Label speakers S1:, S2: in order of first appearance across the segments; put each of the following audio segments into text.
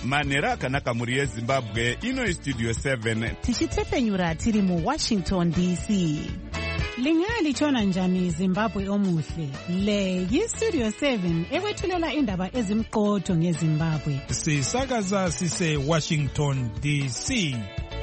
S1: manhero akanaka mhuri yezimbabwe. Ino istudio 7
S2: tichitepfenyura tiri muWashington DC. Lingalitshona njani Zimbabwe omuhle? Le yistudio 7 ekwethulela indaba ezimqotho ngeZimbabwe.
S3: Sisakaza sise Washington DC.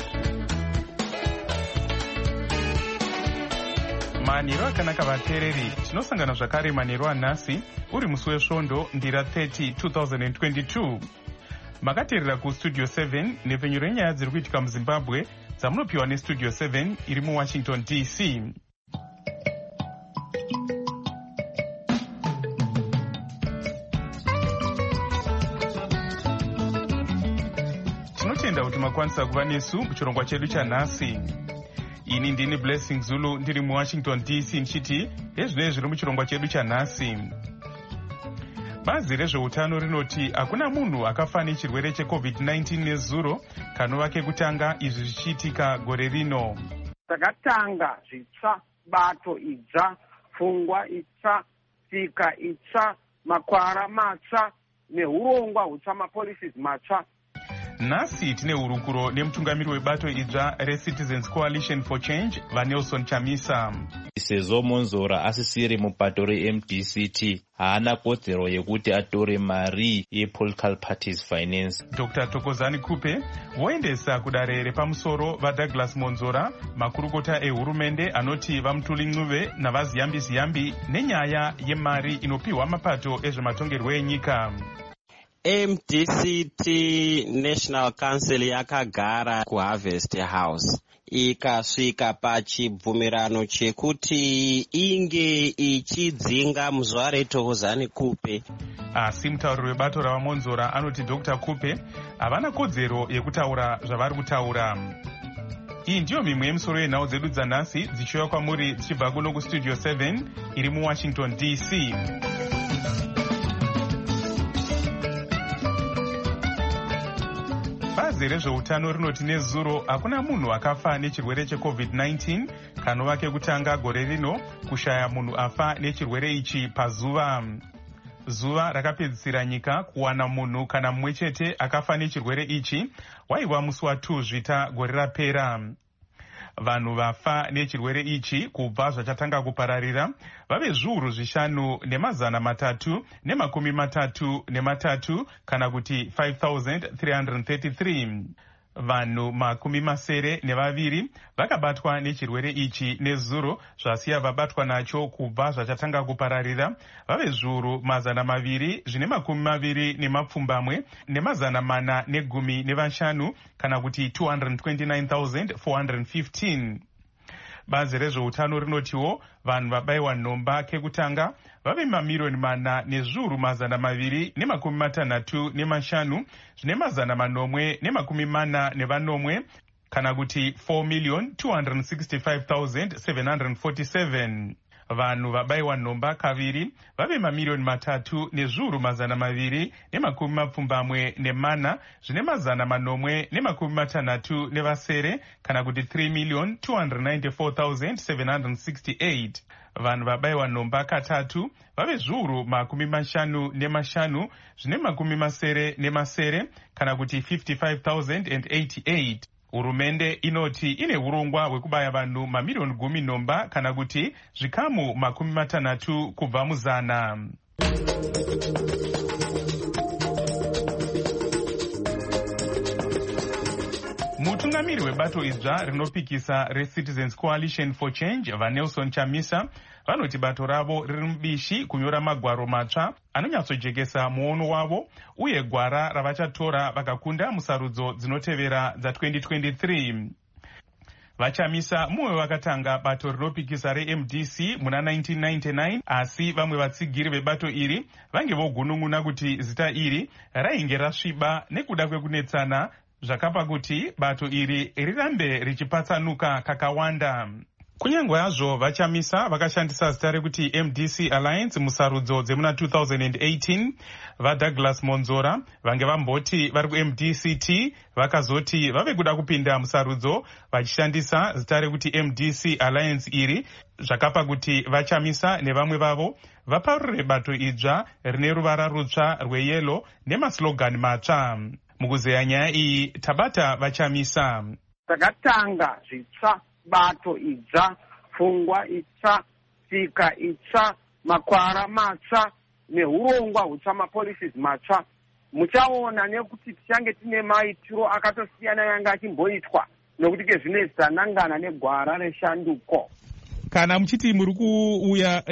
S4: Manhero akanaka vateereri, tinosangana zvakare manhero anhasi uri musi wesvondo ndira 30 2022. Makateerera kustudio 7 nepfenyuro yenyaya dziri kuitika muZimbabwe dzamunopiwa nestudio 7 iri muWashington DC. Tinotenda kuti makwanisa kuva nesu muchirongwa chedu chanhasi. Ini ndini Blessing Zulu ndiri muWashington DC nchiti ezvinenge zviri muchirongwa chedu chanhasi. Bazi rezveutano rinoti hakuna munhu akafa nechirwere cheCovid-19 nezuro kanova kekutanga izvi zvichiitika gore rino.
S5: Takatanga zvitsva, bato idzva, pfungwa itsva, tsika itsva, makwara matsva neurongwa hutsva, mapolicies matsva.
S4: Nhasi tine hurukuro nemutungamiri webato idzva reCitizens Coalition for Change vaNelson Chamisa.
S6: Sezvo Monzora asisiri mubato reMDCT haana kodzero yekuti atore mari yepolitical parties finance.
S4: Dr. Thokozani Kupe voendesa kudare repamusoro vaDouglas Monzora, makurukota ehurumende anoti vamutuli-ncuve navaziyambi-ziyambi nenyaya yemari inopiwa mapato ezvematongerwo enyika.
S7: MDCT National Council yakagara kuHarvest House ikasvika pachibvumirano chekuti inge ichidzinga muzvare Thokozani Kupe.
S4: Asi mutauriri webato ravaMonzora anoti Dr. Kupe havana kodzero yekutaura zvavari kutaura. Iyi ndiyo mimwe yemisoro yenhau dzedu dzanhasi dzichiuya kwamuri dzichibva kuno kustudio 7 iri muWashington DC. Bazi rezveutano rinoti nezuro hakuna munhu akafa nechirwere cheCovid-19 kanova kekutanga gore rino kushaya munhu afa nechirwere ichi pazuva. Zuva rakapedzisira nyika kuwana munhu kana mumwe chete akafa nechirwere ichi waiva musi wa2 Zvita gore rapera. Vanhu vafa nechirwere ichi kubva zvachatanga kupararira vave zviuru 5,333 kana kuti 5,333. Vanhu 72 vakabatwa nechirwere ichi nezuro zvasiya vabatwa nacho kubva zvachatanga kupararira vave zviuru 220 ne415 kana kuti 229,415. Bazi rezveutano rinotiwo vanhu vabayiwa nhomba kekutanga vave mamirioni 4 nezviuru 265 zvine 440 kana kuti 4,265,747. Vanhu vabayiwa nhomba kaviri vave mamirioni 3 nezviuru 274 zvine 460 kana kuti 3,294,768. Vanhu vabayiwa nhomba katatu vave zviuru 55 zvine 70 kana kuti 55,088. Hurumende inoti ine urongwa hwekubaya vanhu mamirioni 10 nhomba kana kuti zvikamu 60 kubva muzana. Mutungamiri webato idzva rinopikisa reCitizens Coalition for Change vaNelson Chamisa vanoti bato ravo riri mubishi kunyora magwaro matsva anonyatsojekesa muono wavo uye gwara ravachatora vakakunda musarudzo dzinotevera dza2023. Vachamisa mumwe vakatanga bato rinopikisa reMDC muna 1999 asi vamwe vatsigiri vebato iri vange vogunun'una kuti zita iri rainge rasviba nekuda kwekunetsana zvakapa kuti bato iri rirambe richipatsanuka kakawanda. Kunyange yazvo Vachamisa vakashandisa zita rekuti MDC Alliance musarudzo dzemuna 2018, vaDouglas Monzora vange vamboti vari kuMDCT vakazoti vave kuda kupinda musarudzo vachishandisa zita rekuti MDC Alliance iri, zvakapa kuti Vachamisa nevamwe vavo vaparure bato idzva rine ruvara rutsva rweyero nemaslogani matsva. mukuzeya nyaya iyi tabata vachamisa.
S5: Takatanga zvitsva, bato idzva, pfungwa itsva, tsika itsva, makwara matsva neurongwa hutsva, mapolicies matsva. Muchaona nekuti tichange tine maitiro akatosiyana yanga achimboitwa nokuti kezvinezvi tanangana negwara reshanduko.
S3: Kana muchiti muri kuuya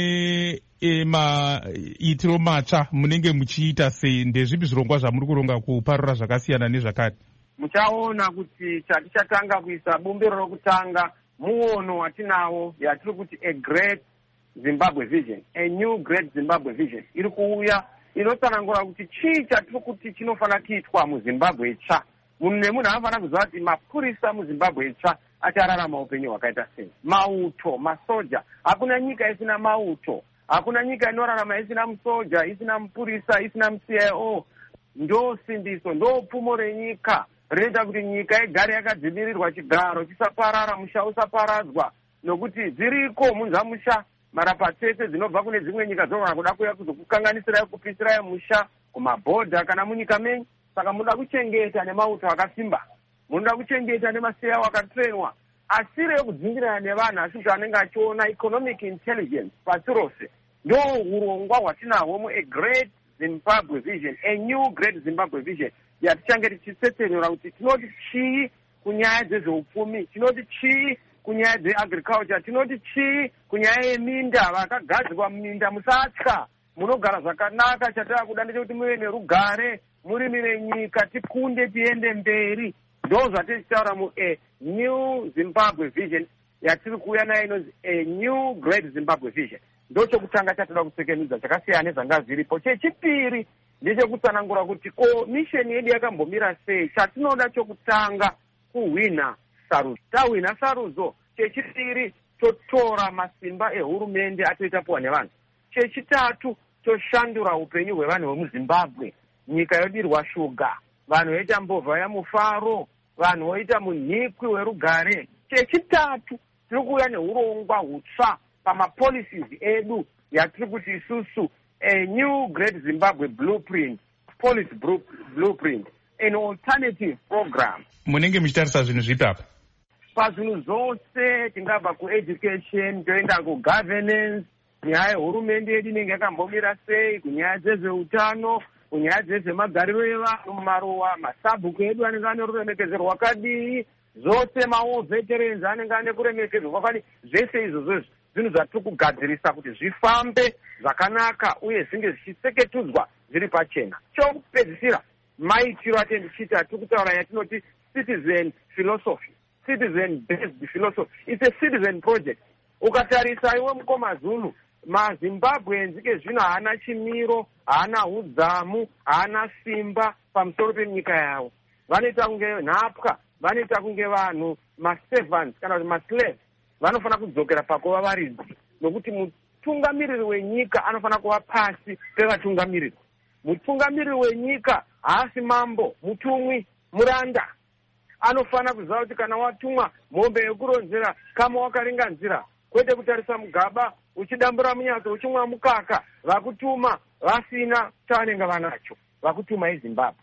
S3: nemaitiro matsva munenge muchiita sei? Ndezvipi zvirongwa zvamuri kuronga kuparura zvakasiyana nezvakare?
S5: Muchaona kuti chatichatanga kuisa bumbiro rokutanga muono watinawo yatiri kuti a great Zimbabwe vision, a new great Zimbabwe vision iri kuuya inotsanangura kuti chii chatiri kuti chinofanira kuitwa muZimbabwe itsva. Munhu nemunhu anofanira kuziva kuti mapurisa muZimbabwe itsva achararama upenyu hwakaita sei. Mauto, masoja, hakuna nyika isina mauto, hakuna nyika inorarama isina musoja, isina mupurisa, isina muCIO. Ndo simbiso, ndo pfumo renyika rinoita kuti nyika igare yakadzimirirwa, chigaro chisaparara, musha usaparadzwa, nokuti dziriko munzamusha marapa tsetse dzinobva kune dzimwe nyika dzinogona kuda kuuya kuzokukanganisirai kupisirai musha kumabhodha kana munyika menyu. Saka munoda kuchengeta nemauto akasimba, munoda kuchengeta nemaCIO akatrenwa, asiri ekudzingirana nevanhu, asi kuti anenge achiona economic intelligence pasi rose. Ndo urongwa hwatinahwo mu a great Zimbabwe vision, a new great Zimbabwe vision yatichange tichitsetsenura kuti tinoti chii kunyaya dzezveupfumi, tinoti chii kunyaya dzeagriculture, tinoti chii kunyaya yeminda. Vakagadzirwa muminda musatya, munogara zvakanaka. Chatava kuda ndechekuti muve nerugare, murimire nyika, tikunde tiende mberi. Ndo zvatichitaura mu a new Zimbabwe vision yatiri kuuya nayo inonzi a new great Zimbabwe vision. Ndo chokutanga chatoda kutsekenudza chakasiyana nezvanga zviripo. Chechipiri ndechekutsanangura kuti ko misheni yedu yakambomira sei. Chatinoda chokutanga kuhwina sarudzo. Tahwina sarudzo, chechipiri totora masimba ehurumende atoita puwa nevanhu. Chechitatu toshandura upenyu hwevanhu vemuZimbabwe. Nyika yodirwa shuga, vanhu voita mbovha yamufaro, vanhu voita munhikwi werugare. Chechitatu tiri kuuya neurongwa hutsva pamapolicies edu yatiri kuti isusu a new great Zimbabwe blueprint, policy blueprint, an alternative program.
S3: Munenge muchitarisa zvinhu zvipi apa?
S5: Pazvinhu zvose, tingabva kueducation toenda kugovernance, nyaya yehurumende yedu inenge yakambomira sei, kunyaya dzezveutano, kunyaya dzezvemagariro evanhu mumaruwa, masabhuku edu anenge ane ruremekedzo rwakadii, zvose mawo veterans anenge ane kuremekedzwa kwakadii. Zvese izvozvo zvinhu zvatiri kugadzirisa kuti zvifambe zvakanaka uye zvinge zvichiseketudzwa zviri pachena. Chokupedzisira, maitiro atendichita tiri kutaura yatinoti citizen philosophy, citizen based philosophy. It's a citizen project. Ukatarisa iwe mukoma Zulu, maZimbabwenzi kezvino haana chimiro, haana hudzamu, haana simba pamusoro penyika yavo. Vanoita kunge nhapwa, vanoita kunge vanhu maservants kana kuti maslaves. Vanofana kudzokera pakuva varidzi, nokuti mutungamiriri wenyika anofana kuva pasi pevatungamiriri. Mutungamiriri wenyika haasi mambo, mutumwi, muranda. Anofana kuziva kuti kana watumwa mombe yekuronzera kama wakaringanzira, kwete kutarisa mugaba uchidambura munyatso uchimwa mukaka. Vakutuma vasina chavanenge vanacho, vakutuma eZimbabwe.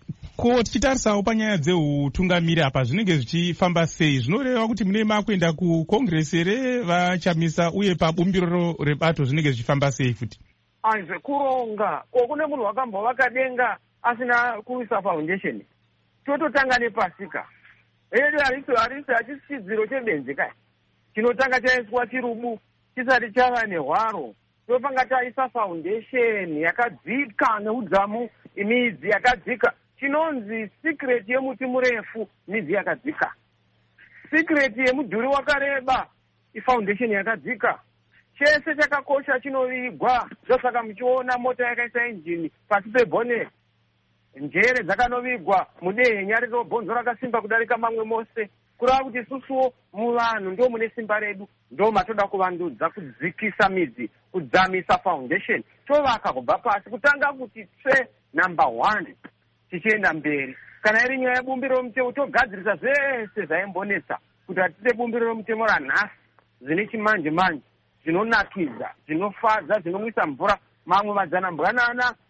S3: Ko tichitarisawo panyaya dzeutungamiri apa zvinenge zvichifamba sei? Zvinoreva kuti mune makuenda kukongresi here vachamisa, uye pabumbiro rebato zvinenge zvichifamba sei futi?
S5: Zvekuronga ko kune munhu wakambovaka denga asina kuisa foundation. Tototanga nepasika. Edu harisi hachisi chidziro chebenzi kai. Chinotanga chaiswa chirubu chisati chava nehwaro. Topanga taisa foundation yakadzika neudzamu, midzi yakadzika. Chinonzi secret yemuti murefu, midzi yakadzika. Secret yemudhuri wakareba, foundation yakadzika. Chese chakakosha chinovigwa. Zvosaka muchiona mota yakaisa engine pasi pebonnet. Njere dzakanovigwa, mudehenya rinobhonzo rakasimba kudarika mamwe mose. Kurava kuti isusuwo muvanhu ndo mune simba redu, ndo matoda kuvandudza, kudzikisa midzi, kudzamisa foundation. Tovaka kubva pasi, kutanga kuti number 1 tichienda mberi. Kana iri nyaya yebumbiro romutemo, togadzirisa zvese zvaimbonetsa kuti hatite bumbiro romutemo ranhasi zvine chimanje manje, zvinonakidza, zvinofadza, zvinomwisa mvura. Mamwe madzana mbwanana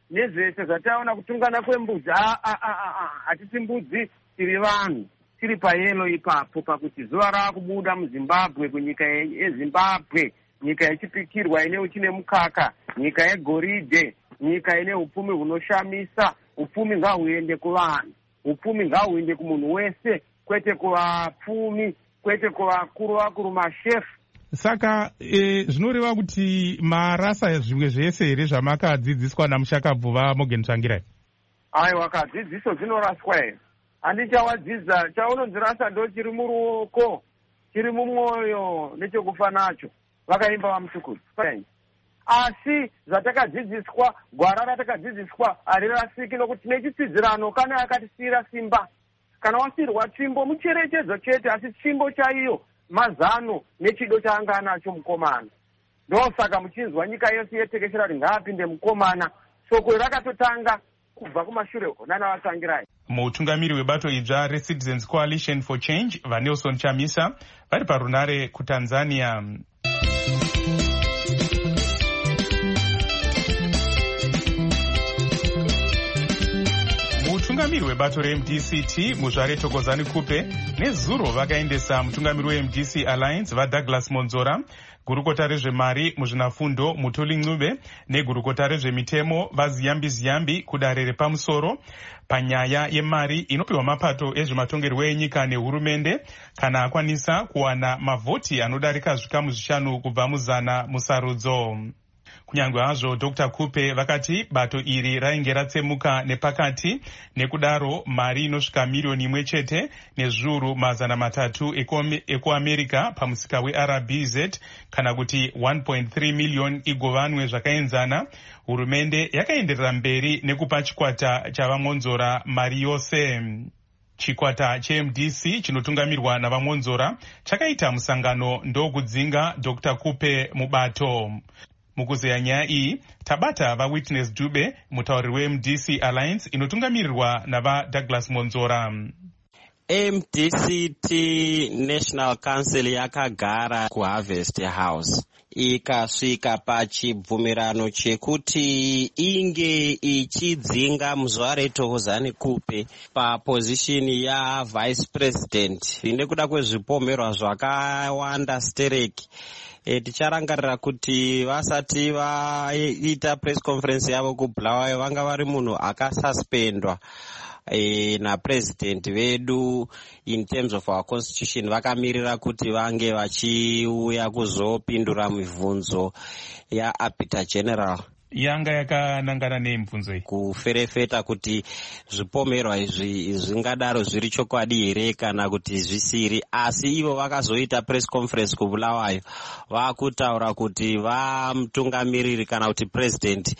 S5: nezvese zvataona kutungana kwembudzi. Hatisi mbudzi, tiri vanhu, tiri payelo ipapo pakuti zuva raakubuda muZimbabwe, kunyika yeZimbabwe, nyika yechipikirwa ine uchine mukaka, nyika yegoridhe, nyika ine upfumi hunoshamisa. Upfumi ngahuende kuvanhu, upfumi ngahuende kumunhu wese, kwete kuvapfumi, kwete kuvakuru mashefu.
S3: Saka zvinoreva kuti marasa zvimwe zvese here zvamakadzidziswa namushakabvuva Morgan Tsvangirai?
S5: Aiwa, kadzidziso dzinoraswa here. Handichawadzidza, chaunonzirasa ndo chiri muruoko, chiri mumwoyo, nechekufa nacho. Vakaimba vamutukuru. Asi zvatakadzidziswa, gwara ratakadzidziswa harirasiki, nokuti nechitsidzirano kana akatisiyira simba. Kana wasiyirwa tsvimbo mucherechedzo chete, asi tsvimbo chaiyo mazano nechido chaanga anacho mukomana. Ndosaka muchinzwa nyika yose yetekeshera kuti ngaapinde mukomana. Soko rakatotanga kubva kumashure nana Vatsangirai.
S4: Mutungamiri webato idzva reCitizens Coalition for Change vaNelson Chamisa vari parunare kuTanzania. Mutungamiri webato reMDCT muzvare Thokozani Kupe nezuro vakaendesa mutungamiri weMDC Alliance vaDouglas Monzora, gurukota rezvemari muzvinafundo Mutoli Ncube negurukota rezvemitemo vaZiyambi kudare repamusoro panyaya yemari inopiwa mapato ezvematongerwo enyika nehurumende kana akwanisa kuwana mavhoti anodarika zvikamu zvishanu kubva muzana musarudzo. Kunyange hazvo Dr. Kupe vakati bato iri rainge ratsemuka nepakati, nekudaro mari inosvika miliyoni 1 chete nezviuru 300 ekuAmerica pamusika weRBZ kana kuti 1.3 million igovanwe zvakaenzana, hurumende yakaenderera mberi nekupa chikwata chavaMonzora mari yose. Chikwata cheMDC chinotungamirwa navaMonzora chakaita musangano ndokudzinga Dr. Kupe mubato. Mukuzeya nyaya iyi tabata vaWitness Dube, mutauriri weMDC Alliance inotungamirirwa navaDouglas Monzora.
S7: MDCT National Council yakagara kuHarvest House ikasvika pachibvumirano chekuti inge ichidzinga Muzvare Thokozani Kupe papozishini yaVice President nekuda kwezvipomerwa zvakawanda stereki. Ticharangarira kuti vasati vaita press conference yavo kuBulawayo vanga vari munhu akasuspendwa napresident vedu in terms of our constitution. Vakamirira kuti vange vachiuya kuzopindura mibvunzo yaApita General.
S4: Yanga yakanangana nemibvunzo iyi
S7: kuferefeta kuti zvipomerwa izvi zvingadaro zviri chokwadi here kana kuti zvisiri. Asi ivo vakazoita press conference kuBulawayo vakutaura kuti vamutungamiriri kana kuti president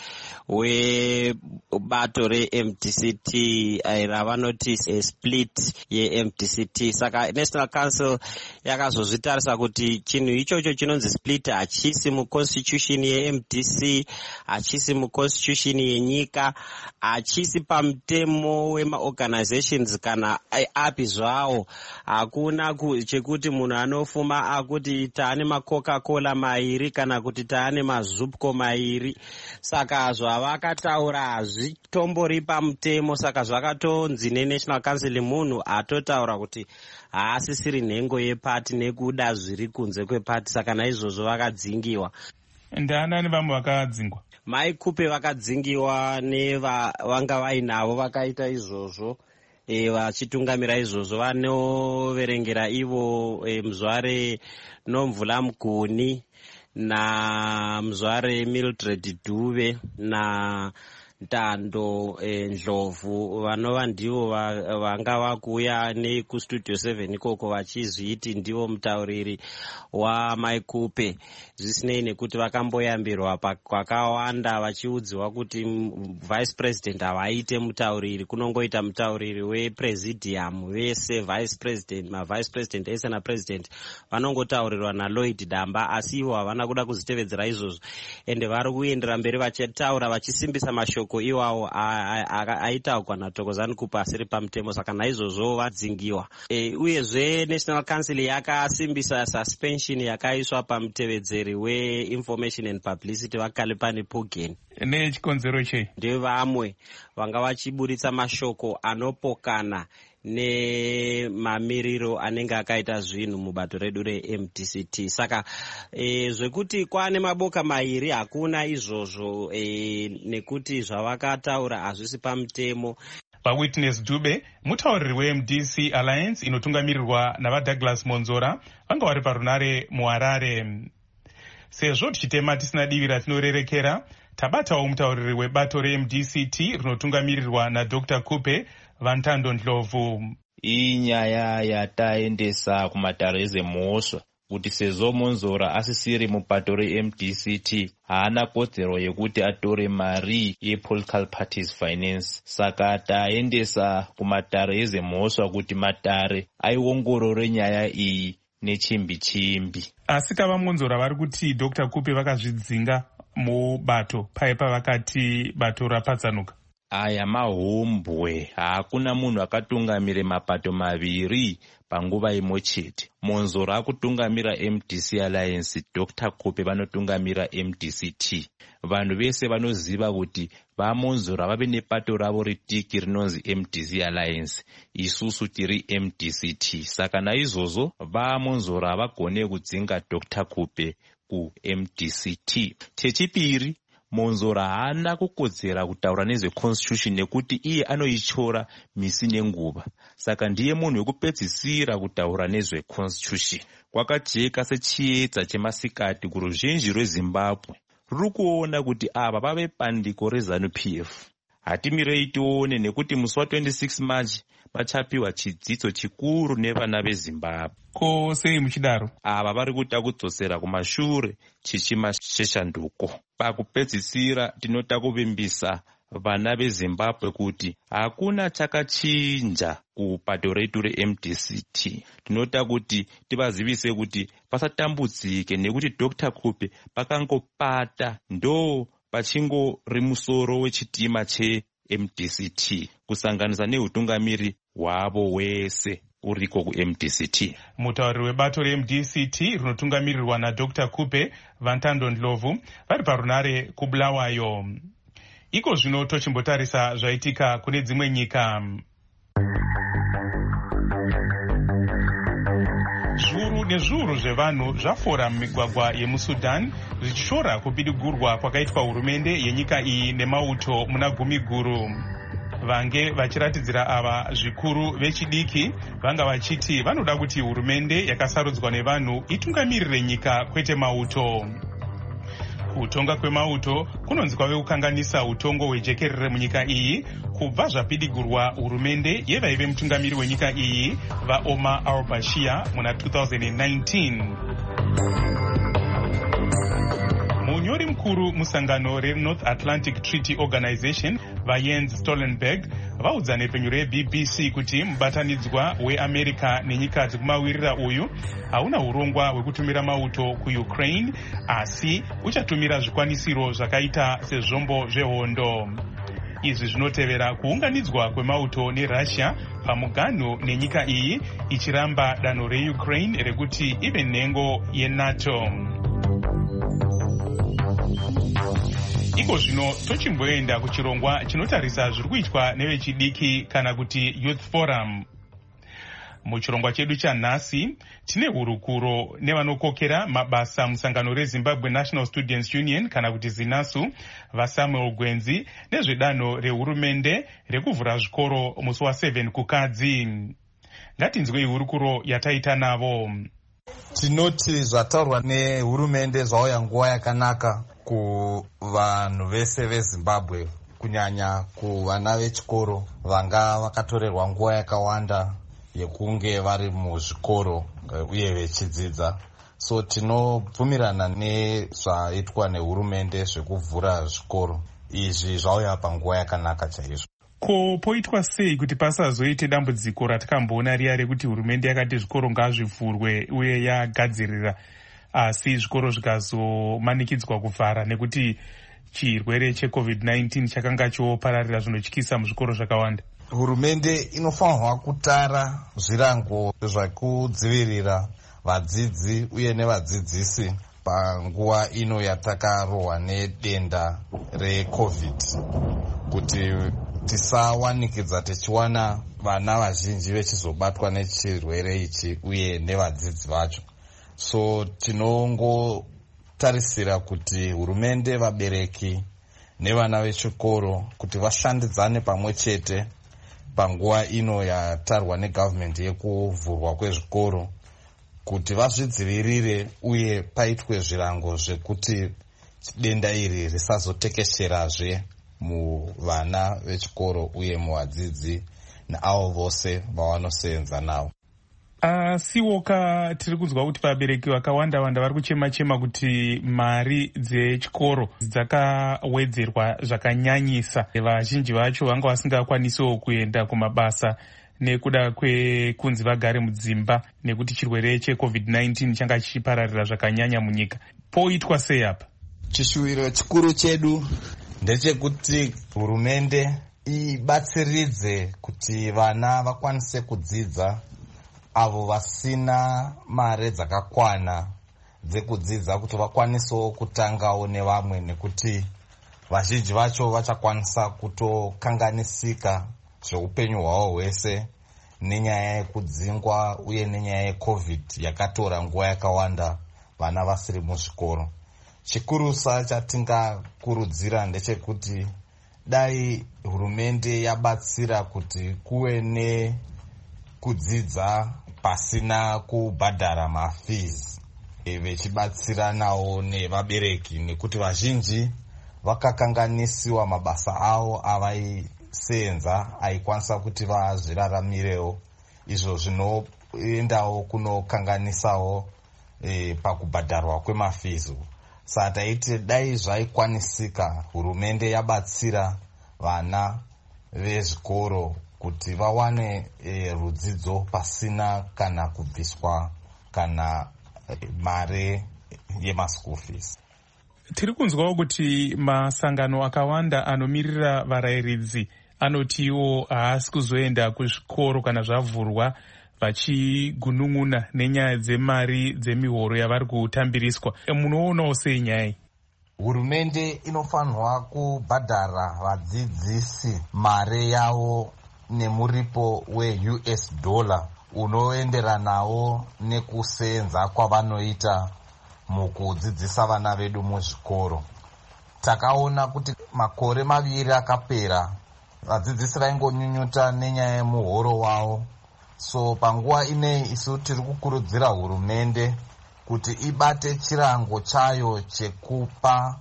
S7: webato reMDCT ravanoti split yeMDCT. Saka National Council yakazozvitarisa kuti chinhu ichocho chinonzi split hachisi muconstitution yeMDC, hachisi muconstitution yenyika, hachisi pamutemo wemaorganizations kana api zvawo. Hakuna chekuti munhu anofuma akuti taane maCoca-Cola mairi kana kuti taane maZupco mairi. Saka zvavakataura hazvitombori pamutemo. Saka zvakatonzi neNational Council munhu atotaura kuti haasisiri nhengo yepati nekuda zviri kunze kwepati. Saka naizvozvo vakadzingiwa.
S4: Ndaanani vamwe vakadzingwa?
S7: Mai Kupe vakadzingiwa nevanga vainavo vakaita izvozvo, vachitungamira izvozvo vanoverengera ivo Muzvare Nomvula Muguni naMuzvare Mildred Dube na Ntando Ndlovu, vanova ndivo vanga vakuuya nekustudio 7 ikoko vachizviti ndivo mutauriri waMai Kupe. Zvisinei nekuti vakamboyambirwa kwakawanda vachiudziwa kuti vice president havaite mutauriri, kunongoita mutauriri wepresidium vese. Mavice president ese napresident vanongotaurirwa naLloyd Damba, asi ivo havana kuda kuzvitevedzera izvozvo ende vari kuendera mberi vachitaura vachisimbisa mashoko mashoko iwawo aitaurwa naThokozani Kupe asiri pamutemo, saka naizvozvo vadzingiwa. Uyezve National Council yakasimbisa suspension yakaiswa pamutevedzeri we-Information and Publicity vaKalepani Pugeni.
S4: Nechikonzero chei?
S7: Ndevamwe vanga vachiburitsa mashoko anopokana nemamiriro anenge akaita zvinhu mubato redu reMDCT. Saka zvekuti kwane maboka mairi hakuna izvozvo, nekuti zvavakataura hazvisi pamutemo.
S4: PaWitness Dube, mutauriri weMDC Alliance inotungamirirwa navaDouglas Monzora, vanga vari parunare muHarare. Sezvo tichitema tisina divi ratinorerekera, tabatawo mutauriri webato reMDCT rinotungamirirwa naDr. Kupe, Vantando Ndlovu.
S6: Inyaya yataendesa kumatare ezemhosva kuti sezvo Monzora asisiri mubato reMDCT haana kodzero yekuti atore mari yePolitical Parties Finance. Saka taendesa kumatare ezemhosva kuti matare aiongorore nyaya iyi nechimbi-chimbi.
S4: Asi kava Monzora vari kuti Dr. Kupe vakazvidzinga mubato paipa vakati bato rapatsanuka.
S6: Aya mahombwe, hakuna munhu akatungamire mapato maviri panguva imwe chete. Monzora akutungamira MDC Alliance, Dr. Kupe vanotungamira MDCT. Vanhu vese vanoziva kuti vaMonzora vave nepato ravo ritiki rinonzi MDC Alliance, isusu tiri MDCT. Saka naizvozvo vaMonzora havagone kudzinga Dr. Kupe kuMDCT. Chechipiri, Monzora haana kukodzera kutaura nezveconstitution nekuti iye anoichora misi nenguva. Saka ndiye munhu wekupedzisira kutaura nezveconstitution. Kwakajeka sechiedza chemasikati kuruzhinji rweZimbabwe ruri kuona kuti ava vave bandiko reZANU-PF. Hatimirei tione nekuti musi wa26 March vachapiwa chidzidzo chikuru nevana veZimbabwe.
S4: Ko sei muchidaro?
S6: Ava vari kuda kudzosera kumashure chichimasheshanduko. Pakupedzisira tinota kuvimbisa vana veZimbabwe kuti hakuna chakachinja kubato redu reMDCT. Tinota kuti tivazivise kuti pasatambudzike nekuti Dr. Kupe pakangopata ndo pachingori musoro wechitima cheMDCT kusanganisa neutungamiri hwavo wese uriko kuMDCT.
S4: Mutauriri webato reMDCT rinotungamirirwa naDr. Kupe, Vantando Ndlovu, vari parunare kuBulawayo. Iko zvino tochimbotarisa zvaitika kune dzimwe nyika. Zviuru nezviuru zvevanhu zvafora mumigwagwa yemuSudan zvichishora kupidigurwa kwakaitwa hurumende yenyika iyi nemauto muna gumi guru. Vange vachiratidzira ava zvikuru vechidiki vanga vachiti vanoda kuti hurumende yakasarudzwa nevanhu itungamirire nyika kwete mauto. Kutonga kwemauto kunonzi kwave kukanganisa utongo hwejekerere munyika iyi kubva zvapidigurwa hurumende yevaive mutungamiri wenyika iyi vaOmar al-Bashir muna 2019. Munyori mukuru musangano reNorth Atlantic Treaty Organization vaJens Stoltenberg vaudza nepfenyuro yeBBC kuti mubatanidzwa weAmerica nenyika dzekumawirira uyu hauna urongwa hwekutumira mauto kuUkraine, asi uchatumira zvikwanisiro zvakaita sezvombo zvehondo. Izvi zvinotevera kuunganidzwa kwemauto neRussia pamuganho nenyika iyi ichiramba danho reUkraine rekuti ive nhengo yeNATO. Iko zvino tochimboenda kuchirongwa chinotarisa zviri kuitwa nevechidiki kana kuti Youth Forum. Muchirongwa chedu chanhasi tine hurukuro nevanokokera mabasa musangano reZimbabwe National Students Union kana kuti ZINASU vaSamuel Gwenzi nezvedanho rehurumende rekuvhura zvikoro musi wa7 kukadzi. Ngatinzwei hurukuro yataita navo.
S8: Tinoti zvataurwa nehurumende zvauya nguva yakanaka kuvanhu vese veZimbabwe, kunyanya kuvana vechikoro vanga vakatorerwa nguva yakawanda yekunge vari muzvikoro uye vechidzidza. So tinobvumirana nezvaitwa nehurumende zvekuvhura zvikoro. Izvi zvauya panguva yakanaka chaizvo.
S4: Ko poitwa sei kuti pasazoite dambudziko ratakamboona riya rekuti hurumende yakati zvikoro ngazvivhurwe uye yagadzirira asi zvikoro zvikazomanikidzwa kuvhara, nekuti chirwere cheCovid-19 chakanga chopararira zvinotyisa muzvikoro zvakawanda?
S8: Hurumende inofanirwa kutara zvirango zvekudzivirira vadzidzi uye nevadzidzisi panguva ino yatakarohwa nedenda reCovid, kuti tisawanikidza tichiwana vana vazhinji vechizobatwa nechirwere ichi uye nevadzidzi vacho. So tinongotarisira kuti hurumende, vabereki nevana vechikoro kuti vashandidzane pamwe chete panguva ino yatarwa negavhmendi yekuvhurwa kwezvikoro, kuti vazvidzivirire uye paitwe zvirango zvekuti denda iri risazotekesherazve muvana vechikoro uye muvadzidzi neavo vose vavanosevenza navo.
S4: Asiwoka tiri kunzwa kuti vabereki vakawanda-wanda vari kuchema-chema kuti mari dzechikoro dzakawedzerwa zvakanyanyisa. Vazhinji vacho vanga vasingakwanisewo kuenda kumabasa nekuda kwekunzi vagare mudzimba nekuti chirwere cheCovid-19 changa chichipararira zvakanyanya munyika. Poitwa sei apa?
S8: Chishuwiro chikuru chedu ndechekuti hurumende ibatsiridze kuti vana vakwanise kudzidza, avo vasina mare dzakakwana dzekudzidza kuti vakwanisewo kutangawo nevamwe, nekuti vazhinji vacho vachakwanisa kutokanganisika zveupenyu hwavo hwese nenyaya yekudzingwa uye nenyaya yeCovid yakatora nguva yakawanda vana vasiri muzvikoro. Chikurusa chatingakurudzira ndechekuti dai hurumende yabatsira kuti kuve nekudzidza pasina kubhadhara mafees, vechibatsiranawo nevabereki, nekuti vazhinji vakakanganisiwa mabasa avo avaisenza aikwanisa kuti vazviraramirewo, izvo zvinoendawo kunokanganisawo pakubhadharwa kwemafees. Saka taiti dai zvaikwanisika hurumende yabatsira vana vezvikoro kuti vawane rudzidzo pasina kana kubviswa kana mare yemaschool fees.
S4: Tiri kunzwawo kuti masangano akawanda anomirira varayiridzi anotiwo haasi kuzoenda kuzvikoro kana zvavhurwa, vachigunun'una nenyaya dzemari dzemihoro yavari kutambiriswa. Munoonawo sei nyaya?
S8: Hurumende inofanirwa kubhadhara vadzidzisi mari yavo nemuripo weUS dollar unoenderanawo nekusenza kwavanoita mukudzidzisa vana vedu muzvikoro. Takaona kuti makore 2 akapera vadzidzisi vaingonyunyuta nenyaya yemuhoro wavo. So panguva inei isu tiri kukurudzira hurumende kuti ibate chirango chayo chekupa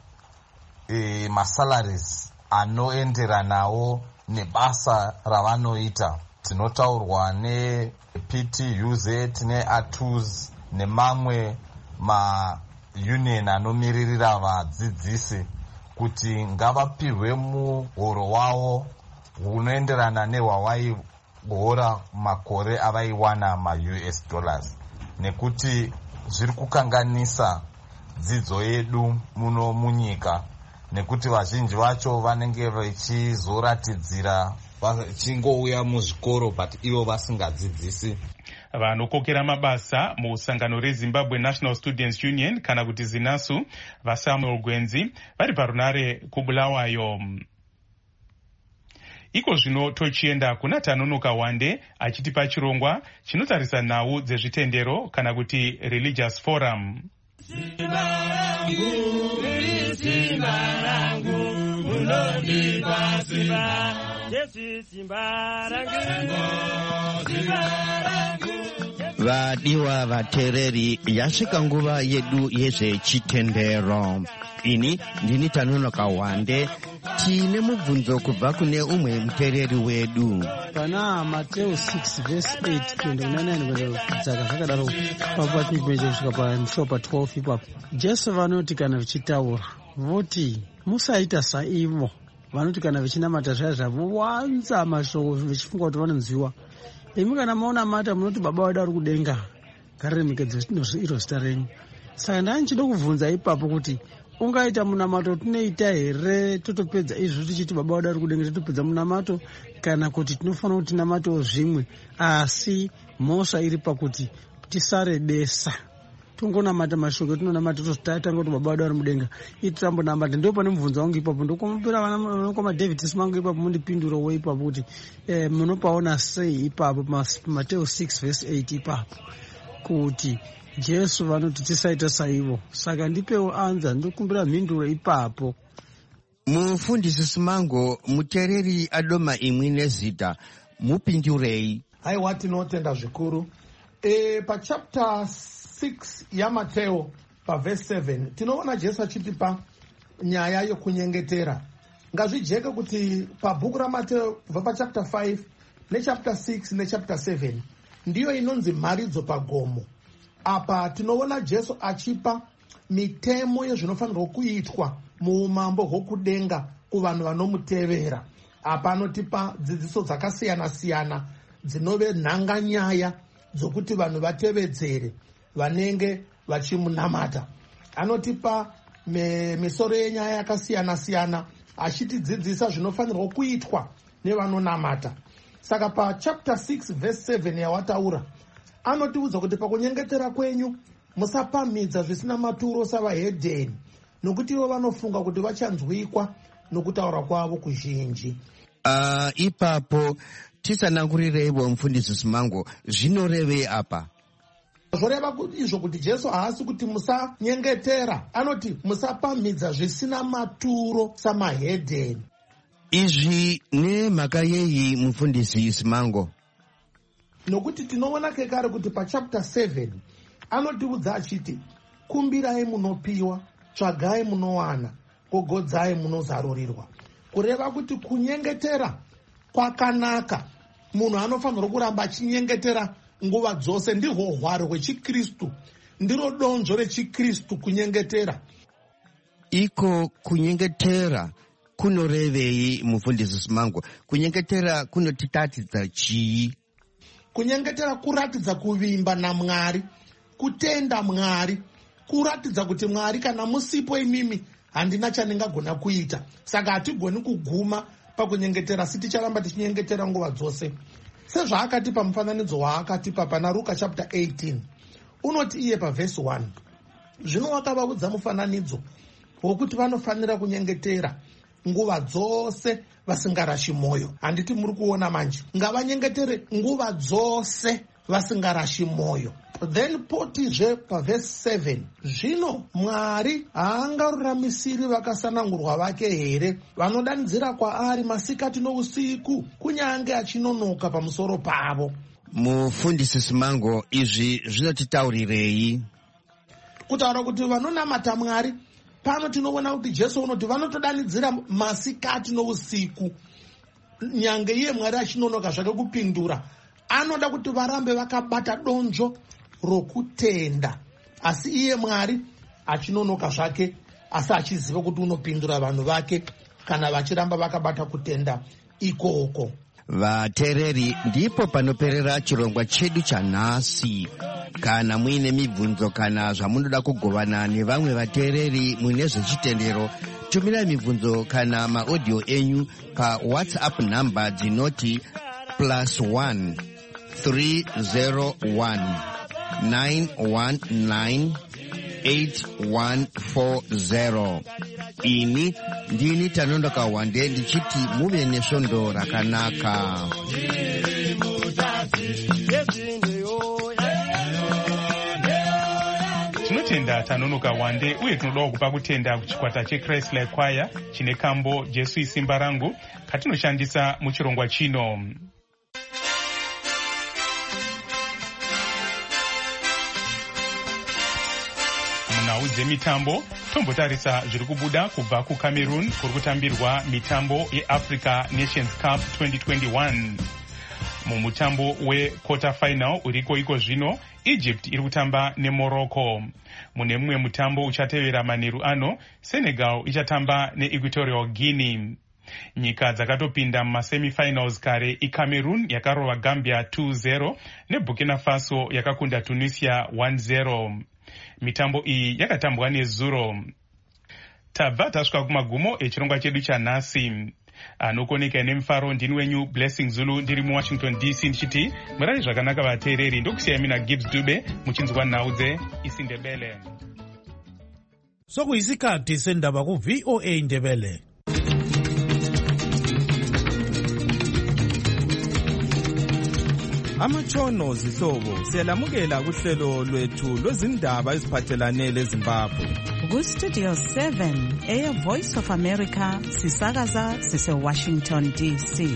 S8: masalaries anoenderanawo nebasa ravanoita. Tinotaurwa nePTUZ, neATUZ nemamwe maunion anomiririra vadzidzisi kuti ngavapihwe muhoro wavo unoenderana nehwavaihora makore avaiwana maUS dollars, nekuti zviri kukanganisa dzidzo yedu muno munyika, nekuti vazhinji vacho vanenge vachizoratidzira vachingouya muzvikoro but ivo vasingadzidzisi.
S4: Vanokokera mabasa musangano reZimbabwe National Students Union kana kuti ZINASU, vaSamuel Gwenzi, vari parunare kuBulawayo. Iko zvino tochienda kuna Tanonoka Wande achitipa chirongwa chinotarisa nhau dzezvitendero kana kuti religious forum.
S9: Vadiwa vatereri, yasvika nguva yedu yezvechitendero. Ini ndini Tanonoka Wande, tine mubvunzo kubva kune umwe mutereri wedu.
S10: Pana Mateo 6 verse 8 29 kudzaka zvakadaro papachipedza kusvika pamusoro pa12 ipapo. Jesu vanoti kana vichitaura voti musaita saivo vanoti kana vichinamata zvaya zvavo wanza mashoko vichifunga kuti vanonziwa. Imi kana maona mata munoti baba wedu ari kudenga ngariremekedzwe iro zita renyu. Saka ndani chida kubvunza ipapo kuti ungaita munamato tinoita here totopedza izvo tichiti baba wada ari kudenga totopedza munamato, kana kuti tinofanira kuti tinamato zvimwe, asi mhosva iri pakuti tisarebesa tongonamata mashoko etinonamata totanga kuti baba wada ari mudenga itambonamata. Ndo pane mubvunzo wangu ipapo ndokumupira vanokoma David Simango ipapo mundipindurowo ipapo kuti munopaona sei ipapo Mateo 6:8 ipapo kuti Jesu vanoti tisaita saivo, saka ndipewo anza ndokumbira mhinduro ipapo.
S9: Mufundisi Simango, mutereri adoma imwe nezita, mupindurei.
S11: Haiwa, tinotenda zvikuru. Pachapter 6 yaMateo paverse 7 tinoona Jesu achitipa nyaya yokunyengetera. Ngazvijeke kuti pabhuku raMateo kubva pachapter 5 nechapter 6 nechapter 7 ndiyo inonzi mharidzo pagomo. Apa tinoona Jesu achipa mitemo yezvinofanirwa kuitwa muumambo hwokudenga kuvanhu vanomutevera. Apa anotipa dzidziso dzakasiyana-siyana dzinove nhanganyaya dzokuti vanhu vatevedzere vanenge vachimunamata. Anotipa misoro yenyaya yakasiyana-siyana achitidzidzisa zvinofanirwa kuitwa nevanonamata. Saka pachapter 6 verse 7 yawataura anotiudza kuti pakunyengetera kwenyu musapamhidza zvisina maturo savahedheni, nokuti ivo vanofunga kuti vachanzwikwa nokutaura kwavo kuzhinji.
S9: Ipapo tisanangurireiwo mufundisi Simango, zvinorevei apa?
S11: Zvoreva izvo kuti Jesu haasi kuti musanyengetera, anoti musapamhidza zvisina maturo samahedheni.
S9: Izvi nemhaka yeyi mufundisi Simango?
S11: Nokuti tinoona kekare kuti pachapter 7 anotiudza achiti kumbirai munopiwa, tsvagai munowana, gogodzai munozarurirwa. Kureva kuti kunyengetera kwakanaka. Munhu anofanirwa kuramba achinyengetera nguva dzose. Ndihwo hwaro hwechikristu, ndiro donzvo rechikristu kunyengetera.
S9: Iko kunyengetera kunorevei mufundisi Simango? Kunyengetera kunotitatidza chii?
S11: Kunyengetera kuratidza kuvimba naMwari, kutenda Mwari, kuratidza kuti Mwari kana musipo imimi handina chandingagona kuita. Saka hatigoni kuguma pakunyengetera, asi ticharamba tichinyengetera nguva dzose. Sezvaakatipa mufananidzo waakatipa pana Luka chapter 18 unoti iye paverse 1 zvino wakavaudza mufananidzo wokuti vanofanira kunyengetera nguva dzose vasingarashi mwoyo. Handiti muri kuona manje, ngavanyengetere nguva dzose vasingarashi mwoyo. Then potizve paverse 7 zvino Mwari haangaruramisiri vakasanangurwa vake here, vanodanidzira kwaari masikati nousiku, kunyange achinonoka pamusoro pavo.
S9: Mufundisi Simango, izvi zvinotitaurirei?
S11: Kutaura kuti vanonamata Mwari, pano tinoona kuti Jesu unoti vanotodanidzira masikati nousiku, nyange iye Mwari achinonoka zvake kupindura. Anoda kuti varambe vakabata donzvo rokutenda, asi iye Mwari achinonoka zvake, asi achiziva kuti unopindura vanhu vake kana vachiramba vakabata kutenda ikoko.
S9: Vateereri, ndipo panoperera chirongwa chedu chanhasi. Kana muine mibvunzo kana zvamunoda kugovana nevamwe vateereri mune zvechitendero, tumirai mibvunzo kana maaudio enyu paWhatsApp namba dzinoti +1 301 919 8140. Ini ndini Tanondoka Wande ndichiti muve nesvondo rakanaka.
S4: Tinotenda Tanonoka Wande uye tinodawo kupa kutenda kuchikwata cheChrist-like Choir chine kambo Jesu isimba rangu katinoshandisa muchirongwa chino. Munhau dzemitambo tombotarisa zviri kubuda kubva kuCameroon kuri kutambirwa mitambo yeAfrica Nations Cup 2021. Mumutambo wequarter final uriko iko zvino Egypt iri kutamba neMorocco. Mune mumwe mutambo uchatevera manheru ano Senegal ichatamba neEquatorial Guinea. Nyika dzakatopinda mumasemifinals kare iCameroon yakarova Gambia 2-0 neBurkina Faso yakakunda Tunisia 1-0. Mitambo iyi yakatambwa nezuro. tabva tasvika kumagumo echirongwa chedu chanhasi. Anokoneka nemufaro ndini wenyu Blessing Zulu ndiri muWashington DC ndichiti murai zvakanaka vateereri. Ndokusiyai mina Gibbs Dube muchinzwa nhau dzeIsiNdebele.
S12: Sokuyisikhathi sendaba ku VOA Ndebele.
S13: Amatshono zihlobo siyalamukela kuhlelo lwethu lwezindaba eziphathelane leZimbabwe.
S14: Ku-Studio 7 Air Voice of America sisakaza sise-Washington DC.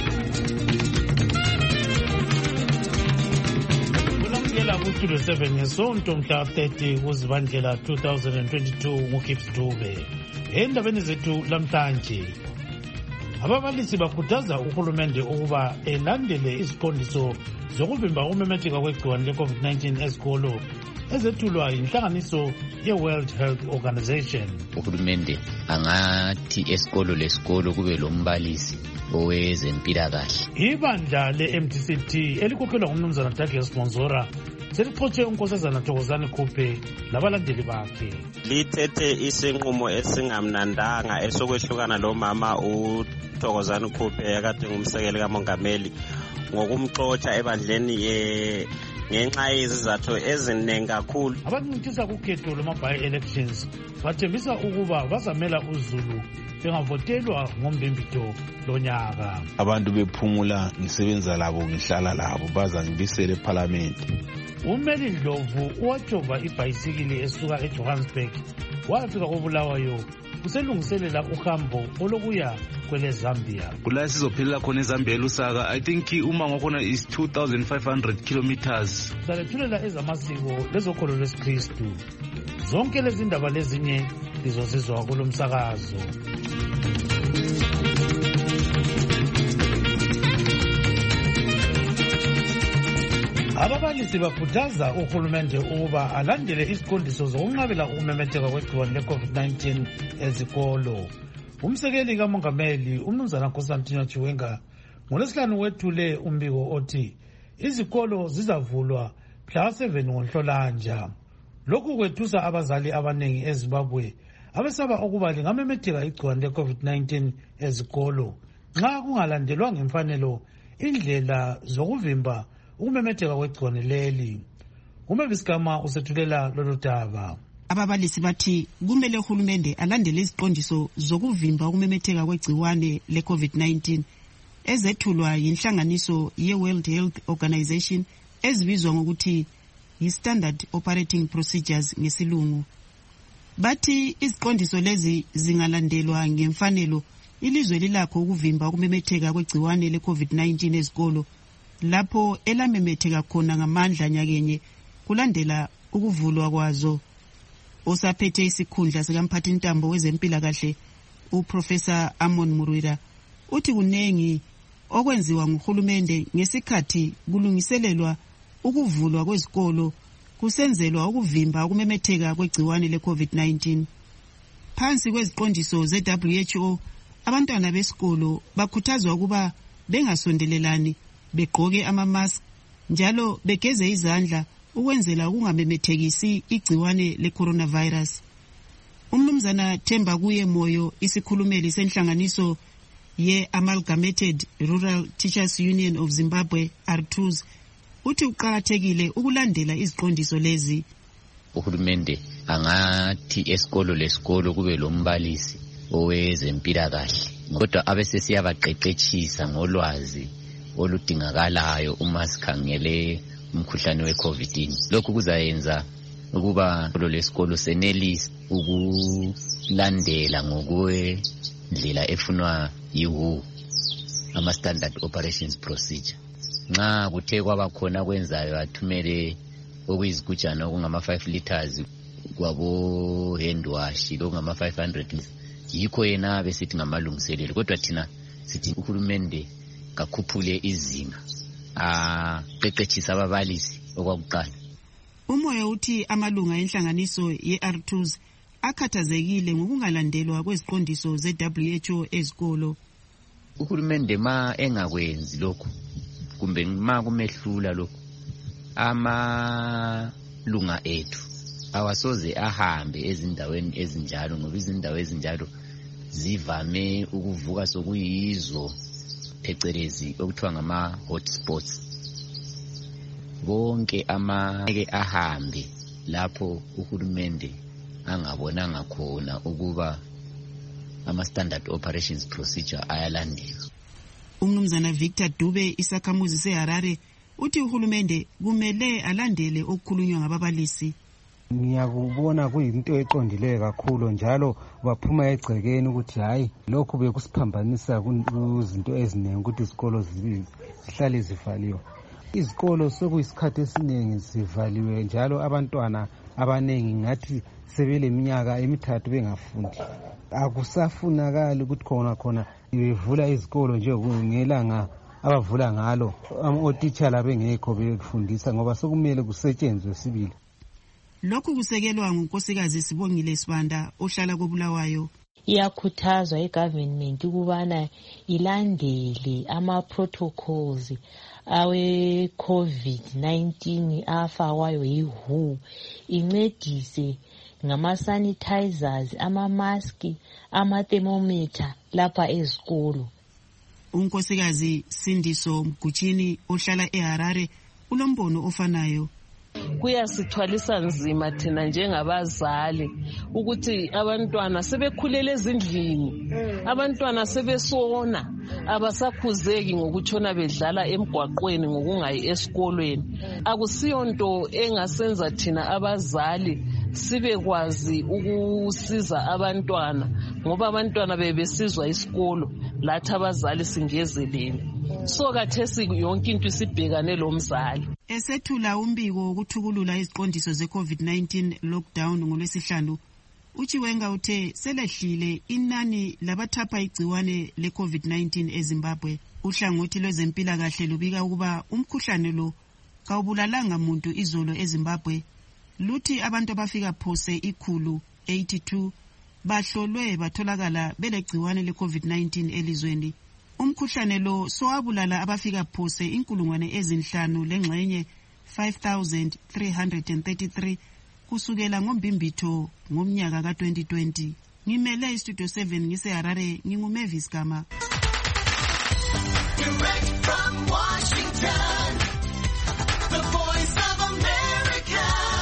S12: Kulamukela ku-Studio 7 ngesonto mhla 30 kuZibandlela 2022 nguKips Dube. Endabeni zethu lamhlanje, ababalisi bakhuthaza uhulumende ukuba elandele iziqondiso zokuvimba ukumemetheka kwegciwane le-COVID-19 ezikolo ezethulwa yinhlanganiso ye-World Health Organization.
S15: Uhulumende angathi esikolo lesikolo kube lombalisi owezempilakahle.
S12: Ibandla le-MDCT elikhokhelwa ngumnumzana Douglas Monzora selixotshe unkosazana Thokozani Khuphe labalandeli bakhe.
S7: Lithethe isinqumo esingamnandanga esokwehlukana lo mama uThokozani Khuphe akade ngumsekeli kamongameli ngokumxotsha ebandleni ngenxa yezizathu eziningi kakhulu.
S12: Abancintisa kukhetho lwama-by-elections bathembisa ukuba bazamela uZulu bengavotelwa ngombimbito lonyaka.
S16: Abantu bephumula ngisebenza labo ngihlala labo baza ngibisele eParliament.
S12: Umeli Ndlovu uwajova ibhayisikili esuka eJohannesburg wafika koBulawayo uselungiselela uhambo olokuya kwele Zambia.
S16: Kula sizophelela khona eZambia eLusaka. I think uma ngakhona is 2500 kilometers.
S12: Salethulela ezamasiko lezokholo lwesikristu. Zonke lezi ndaba lezinye lizozizwa kulomsakazo. Ababalisi bakhuthaza uhulumende ukuba alandele iziqondiso zokunqabela ukumemetheka kwegciwane le-COVID-19 ezikolo. Umsekeli kamongameli umnumzana Constantine Chiwenga ngolwesihlanu wethule umbiko othi izikolo zizavulwa mhla 7 ngoNhlolanja. Lokhu kwethusa abazali abaningi eZimbabwe abesaba ukuba lingamemetheka igciwane le-COVID-19 ezikolo nxa kungalandelwa ngemfanelo indlela zokuvimba ukumemetheka kwegciwane leli. Umebisikama usethulela lolu daba.
S17: Ababalisi bathi kumele uhulumende alandele iziqondiso zokuvimba ukumemetheka kwegciwane le-COVID-19 ezethulwa yinhlanganiso ye-World Health Organization ezibizwa ngokuthi yi-Standard Operating Procedures ngesilungu. Bathi iziqondiso lezi zingalandelwa ngemfanelo ilizwe lilakho ukuvimba ukumemetheka kwegciwane le-COVID-19 ezikolo lapho elamemetheka khona ngamandla nyakenye kulandela ukuvulwa kwazo. Osaphethe isikhundla sikamphathintambo wezempilakahle uProfessor Amon Murwira uthi kunengi okwenziwa nguhulumende ngesikhathi kulungiselelwa ukuvulwa kwezikolo kusenzelwa ukuvimba ukumemetheka kwegciwane le-COVID-19. Phansi kweziqondiso ze-WHO abantwana besikolo bakhuthazwa ukuba bengasondelelani, begqoke ama-mask njalo begeze izandla ukwenzela ukungamemethekisi igciwane le-coronavirus. Umnumzana Themba Kuye Moyo, isikhulumeli senhlanganiso ye-Amalgamated Rural Teachers Union of Zimbabwe R2s, uthi uqakathekile ukulandela iziqondiso lezi.
S15: Uhulumende angathi esikolo lesikolo kube lombalisi owezempilakahle, kodwa abesesiyabaqeqetshisa ngolwazi oludingakalayo uma sikhangele umkhuhlane we-COVID-19. Lokhu kuzayenza ukuba lesikolo senelisi ukulandela ngokwendlela efunwa yiwo ama-Standard Operations Procedure. Nxa kuthe kwaba khona kwenzayo athumele okuyizigujana okungama-5 liters kwabo hand wash okungama-500, yikho yena besithi ngamalungiselelo. Kodwa thina sithi uhulumende kakhuphule izinga aqeqetshisa ababalisi okwakuqala.
S17: Umoya uthi amalunga enhlanganiso ye-R2s akhathazekile ngokungalandelwa kweziqondiso ze-WHO ezikolo.
S15: Uhulumende ma engakwenzi lokhu kumbe ma kumehlula lokhu, amalunga ethu awasoze ahambe ezindaweni ezinjalo, ngoba izindawo ezinjalo zivame ukuvuka sokuyizo phecelezi okuthiwa ngama-hotspots. Bonke amake ahambe lapho uhulumende angabonanga khona ukuba ama-standard operations procedure ayalandelwa.
S17: Umnumzana Victor Dube, isakhamuzi seHarare, uthi uhulumende kumele alandele okukhulunywa ngababalisi.
S18: Ngiyakubona kuyinto eqondileyo kakhulu, njalo baphuma egcekeni ukuthi hayi lokhu bekusiphambanisa kuzinto eziningi ukuthi izikolo zihlale zivaliwe. Izikolo sokuyisikhathi esiningi zivaliwe, njalo abantwana abaningi ngathi sebeleminyaka emithathu bengafundi. Akusafunakali ukuthi khona bevula izikolo nje ngelanga abavula ngalo, otitshala bengekho befundisa, ngoba sokumele kusetshenzwe sibili.
S17: Lokhu kusekelwa ngunkosikazi Sibongile Sibanda ohlala koBulawayo.
S19: Iyakhuthazwa igovernment ukubana ilandele ama-protocols awe COVID-19 afakwayo yi-WHO, incedise ngama-sanitizers, ama-maski, ama-thermometer lapha ezikolo.
S17: Unkosikazi Sindiso Mgutshini ohlala eHarare ulombono ofanayo.
S20: Kuyasithwalisa nzima thina njengabazali ukuthi abantwana sebekhulele ezindlini, abantwana sebesona, abasakhuzeki ngokutshona bedlala emgwaqweni ngokungayi esikolweni. Akusiyonto engasenza thina abazali sibekwazi ukusiza abantwana, ngoba abantwana bebesizwa isikolo, lathi abazali singezelele. So kathesi yonke into isibhekane lomzali.
S17: Esethula umbiko wokuthukulula iziqondiso ze-COVID-19 lockdown ngolwesihlanu, uChiwenga uthe selehlile inani labathapha igciwane le-COVID-19 eZimbabwe. Uhlangothi lwezempilakahle lubika ukuba umkhuhlane lo kawubulalanga muntu izolo eZimbabwe. Luthi abantu abafika phose 182 bahlolwe batholakala belegciwane le-COVID-19 elizweni. Umkhuhlane lo sowabulala abafika phose 5,000 lengxenye 5,333 kusukela ngoMbimbitho ngomnyaka ka-2020. Ngimele iStudio 7 ngiseHarare, nginguMavis Gama.
S21: Direct from Washington, the voice of America,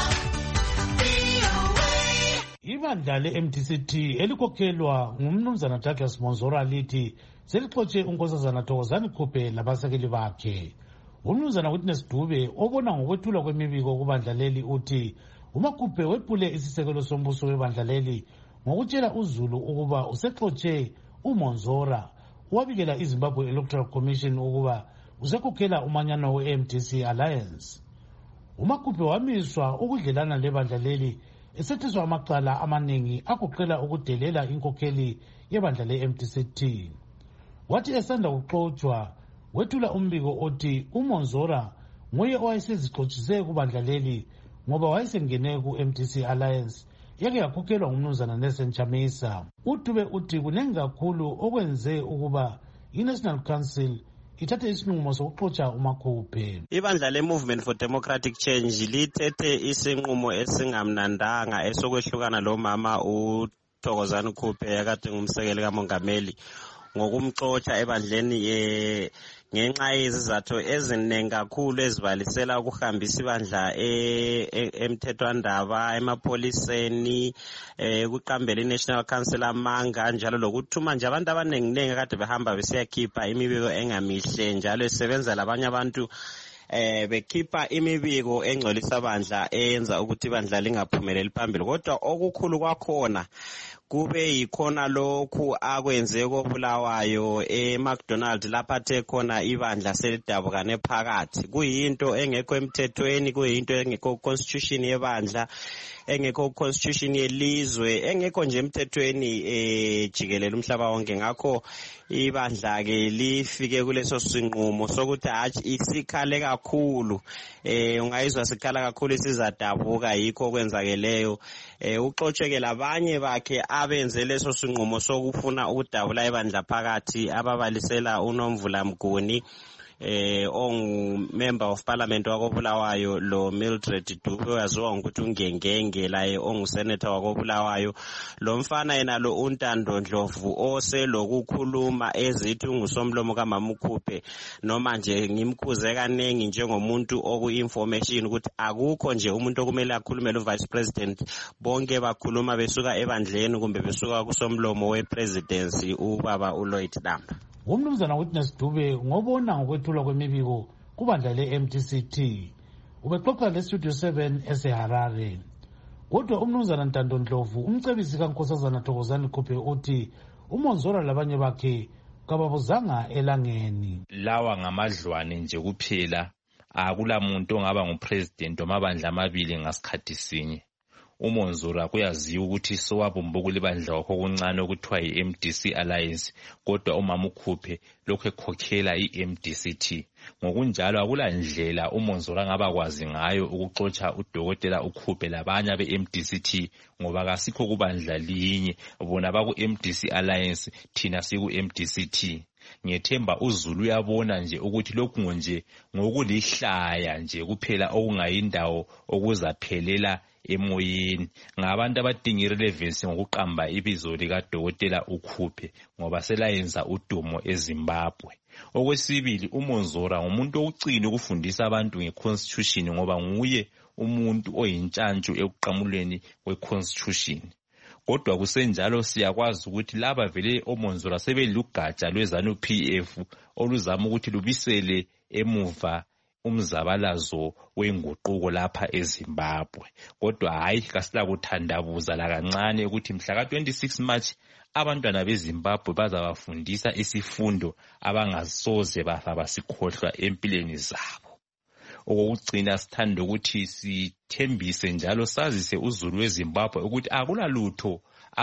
S21: VOA.
S12: Ibandla le-MTCT elikhokhelwa ngumnumzana Douglas Monzora lithi selixotshe unkosazana Thokozani Khuphe labasekeli bakhe. Umnumzana Witness Dube obona ngokwethulwa kwemibiko kubandla leli uthi uMakhuphe wephule isisekelo sombuso webandla leli ngokutshela uZulu ukuba usexotshe uMonzora wabikela iZimbabwe Electoral Commission ukuba usekhokhela umanyano we-MDC Alliance. uMakhuphe wamiswa ukudlelana lebandla leli esetheswa amacala amaningi agoqela ukudelela inkokheli yebandla le-MTCT. Wathi esanda kuxotshwa wethula umbiko othi uMonzora nguye owayesezixotshise kubandla leli ngoba wayesengene ku-MDC Alliance yake yakhokhelwa ngumnumzana Nelson Chamisa. uDube uthi kunengi kakhulu okwenze ukuba i-National Council ithathe isinqumo sokuxotsha uMakhuphe.
S7: Ibandla le-Movement for Democratic Change lithethe isinqumo esingamnandanga esokwehlukana lomama uThokozani Khuphe akade ngumsekeli kamongameli ngokumxotsha ebandleni ngenxa yezizathu eziningi kakhulu ezibalisela ukuhambisa ibandla emthethwandaba, emapholiseni, ukuqambela i-National Council amanga, njalo lokuthuma nje abantu abaningi akade behamba besiyakhipha imibiko engamihle, njalo esebenza labanye abantu bekhipha imibiko engcolisa bandla eyenza ukuthi ibandla lingaphumeleli phambili. Kodwa okukhulu kwakhona kube yikhona lokhu akwenze koBulawayo eMcDonald lapha athe khona ibandla selidabukane phakathi. Kuyinto engekho emthethweni, kuyinto engekho constitution yebandla, engekho constitution yelizwe, engekho nje emthethweni jikelele umhlaba wonke. Ngakho ibandla ke lifike kuleso sinqumo sokuthi hathi isikhale kakhulu, ungayizwa sikhala kakhulu isizadabuka, yikho kwenzakeleyo. Uxotsheke labanye bakhe abenze leso sinqumo sokufuna ukudabula ibandla phakathi, ababalisela uNomvula Mguni, ongumember of parliament wakobulawayo lo Mildred Dube waziwa ngokuthi ungengenge laye ongusenator wakobulawayo. Lo mfana yena lo uNtando Ndlovu oselokukhuluma ezithi ungusomlomo kaMamukhuphe, noma nje ngimkhuze kanengi njengomuntu oku-information ukuthi akukho nje umuntu okumele akhulume lo vice president, bonke bakhuluma besuka ebandleni kumbe besuka kusomlomo we-presidency ubaba uLloyd Lamba.
S12: Umnumzana Witness Dube ngobona ngokwethulwa kwemibiko kubandla le-MDCT ubexoxa le-Studio 7 eseHarare. Kodwa umnumzana Ntando Ndlovu umcebisi kaNkosazana Thokozani Khuphe uthi uMonzora labanye bakhe kababuzanga elangeni.
S6: Lawa ngamadlwane nje kuphela, akula muntu ongaba ngupresident wamabandla amabili ngasikhathi sinye. uMonzora kuyaziwa ukuthi sowabumbukula ibandla wakho okuncane okuthiwa yi-MDC Alliance, kodwa uMamukhuphe lokhu ekhokhela i-MDCT. Ngokunjalo akula ndlela uMonzora angaba kwazi ngayo ukuxotsha uDokotela uKhuphe labanye abe-MDCT, ngoba kasikho kubandla linye, bona baku-MDC Alliance, thina siku-MDCT. Ngiyethemba uZulu uyabona nje ukuthi lokhu nje ngokulihlaya nje kuphela okungayindawo okuzaphelela emoyeni. Ngabantu abadinga irelevancy ngokuqamba ibizo likaDokotela uKhuphe ngoba selayenza udumo eZimbabwe. Okwesibili, uMonzora ngumuntu okucina ukufundisa abantu ngeconstitution ngoba nguye umuntu oyintshantshu ekuqamulweni kweconstitution. Kodwa kusenjalo siyakwazi ukuthi laba vele oMonzora sebelugatsha lweZANU-PF oluzama ukuthi lubisele emuva umzabalazo wenguquko lapha eZimbabwe. Kodwa hayi kasila kuthandabuza lakancane ukuthi mhla ka-26 March abantwana beZimbabwe bazabafundisa isifundo abangasoze basikhohlwa empilweni zabo. Okugcina sithanda ukuthi sithembise njalo sazise uZulu weZimbabwe ukuthi akula lutho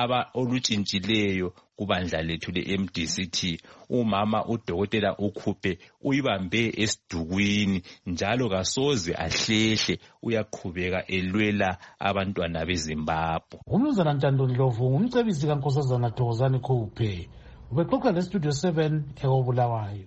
S6: olutshintshileyo kubandla lethu le-MDCT. Umama uDokotela uKhuphe uyibambe esidukwini njalo kasoze ahlehle, uyaqhubeka elwela abantwana beZimbabwe.
S12: Umnumzana Ntando Ndlovu ngumcebisi kaNkosazana Thokozani Khuphe ubexoxa le-Studio 7 ekobulawayo.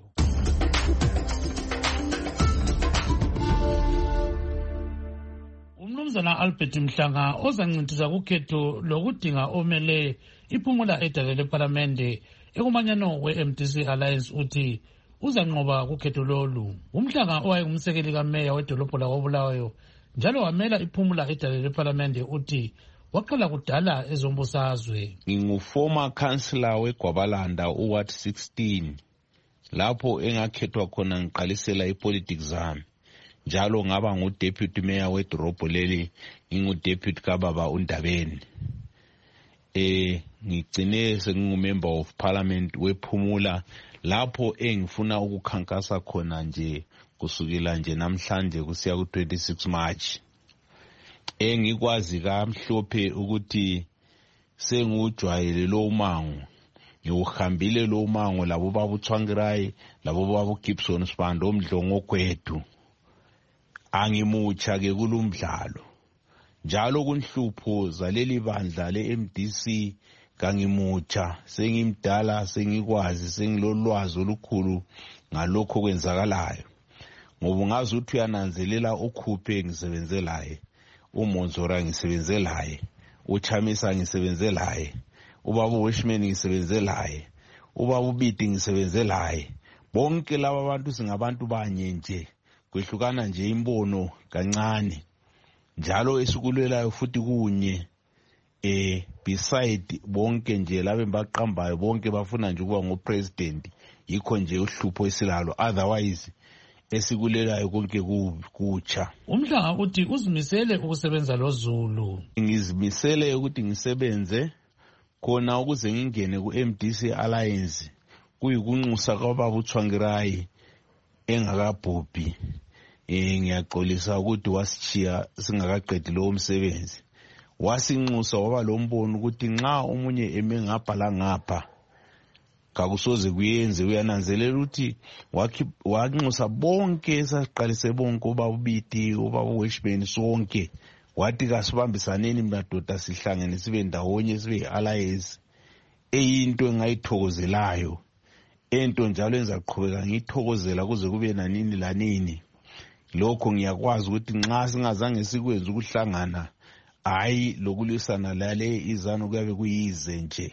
S12: Umnumzana Albert Mhlanga ozancintiza kukhetho lokudinga omele iphumula edale leParlamente ekumanyano we-MDC Alliance uthi uzanqoba kukhetho lolu. Umhlanga owayengumsekeli kameya wedolobho lakobulawayo njalo wamela iphumula edale leParlamente uthi waqala kudala ezombusazwe.
S1: Nginguformer councillor weGwabalanda uWard 16 lapho engakhethwa khona ngiqalisela ipolitics zami. Njalo ngaba ngu-deputy mayor wedorobho leli, ngingu-deputy kababa uNdabeni. Ngigcine sengingumember of parliament wephumula lapho engifuna ukukhankasa khona nje kusukela nje namhlanje kusiya ku-26 March. Ngikwazi kamhlophe ukuthi sengujwayele lo umango, ngiwuhambile lo umango labo babuThwangirayi labo babuGibson Sibanda omdlongo gwethu. Angimutsha ke kulumdlalo njalo kunhlupho zaleli bandla le-MDC kangimutsha, sengimdala, sengikwazi, sengilolwazi olukhulu ngalokho kwenzakalayo, ngoba ngazi ukuthi uyananzelela uKhuphe ngisebenze laye, uMonzora ngisebenze laye, uChamisa ngisebenze laye, ubaba Wishman ngisebenze laye, ubaba uBiti ngisebenze laye. Bonke laba bantu singabantu banye nje, kwehlukana nje imbono kancane, njalo esikulwelayo futhi kunye. Beside bonke nje labe baqambayo bonke bafuna nje ukuba ngopresident, yikho nje uhlupho esilalo, otherwise esikulelayo konke kutsha.
S12: Umhlanga uthi uzimisele ukusebenza loZulu.
S1: Ngizimisele ukuthi ngisebenze khona ukuze ngingene ku-MDC Alliance, kuyikunxusa kwababa uThwangirayi engakabhubhi. Ngiyaxolisa ukuthi wasichiya singakaqedi lo msebenzi, wasinxusa waba lo mbono ukuthi nxa omunye eme ngapha la ngapha kakusoze kuyenze. Uyananzelela ukuthi wanxusa bonke esasiqalise bonke, ubaba uBiti, ubaba uWishman, sonke wathi kasibambisaneni madoda sihlangene sibe ndawonye sibe alliance. Eyinto engayithokozelayo ento njalo engizaqhubeka ngiyithokozela kuze kube nanini lanini. Lokho ngiyakwazi ukuthi nxa singazange sikwenze ukuhlangana hayi lokulwisana lale izano kuyabe kuyize nje.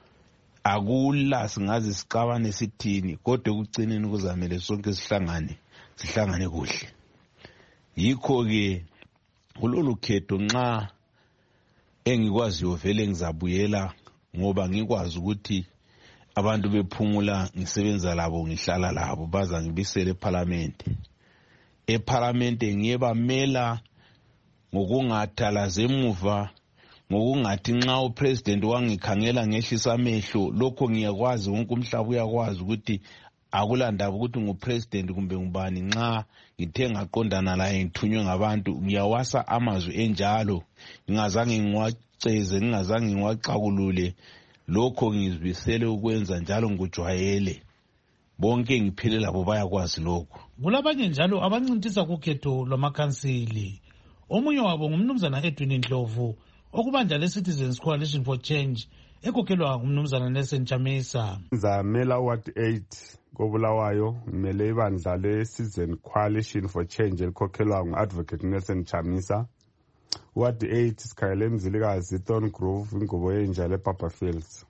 S1: Akula singaze siqabane sithini kodwa ekucineni kuzamele sonke sihlangane kuhle. Yikho ke kulolu khetho nxa engikwaziyo vele ngizabuyela ngoba ngikwazi ukuthi abantu bephumula ngisebenza labo ngihlala labo baza ngibisele eParliament. EParliament ngiyebamela ngokungathalaze emuva ngokungathi nxa upresident wangikhangela ngehlisa amehlo lokho ngiyakwazi wonke umhlaba uyakwazi ukuthi akulandaba ukuthi ngupresident kumbe ngubani nxa ngithe ngaqondana laye ngithunywe ngabantu ngiyawasa amazwi enjalo ngingazange ngiwaceze ngingazange ngiwaqakulule lokho ngizibisele ukwenza njalo ngikujwayele bonke ngiphile labo bayakwazi lokho.
S12: Kulabanye njalo abancintisa kukhetho lwamakhansili. Omunye wabo ngumnumzana Edwin Ndlovu okubandla le-Citizens Coalition for Change ekhokhelwa ngumnumzana Nelson Chamisa.
S2: Ngizamela Ward 8 koBulawayo, ngimele ibandla le-Citizen Coalition for Change elikhokhelwa ngu-Advocate Nelson Chamisa. Ward 8 sikhayele Mzilikazi Thorn Grove ingubo yenja lePapa Fields.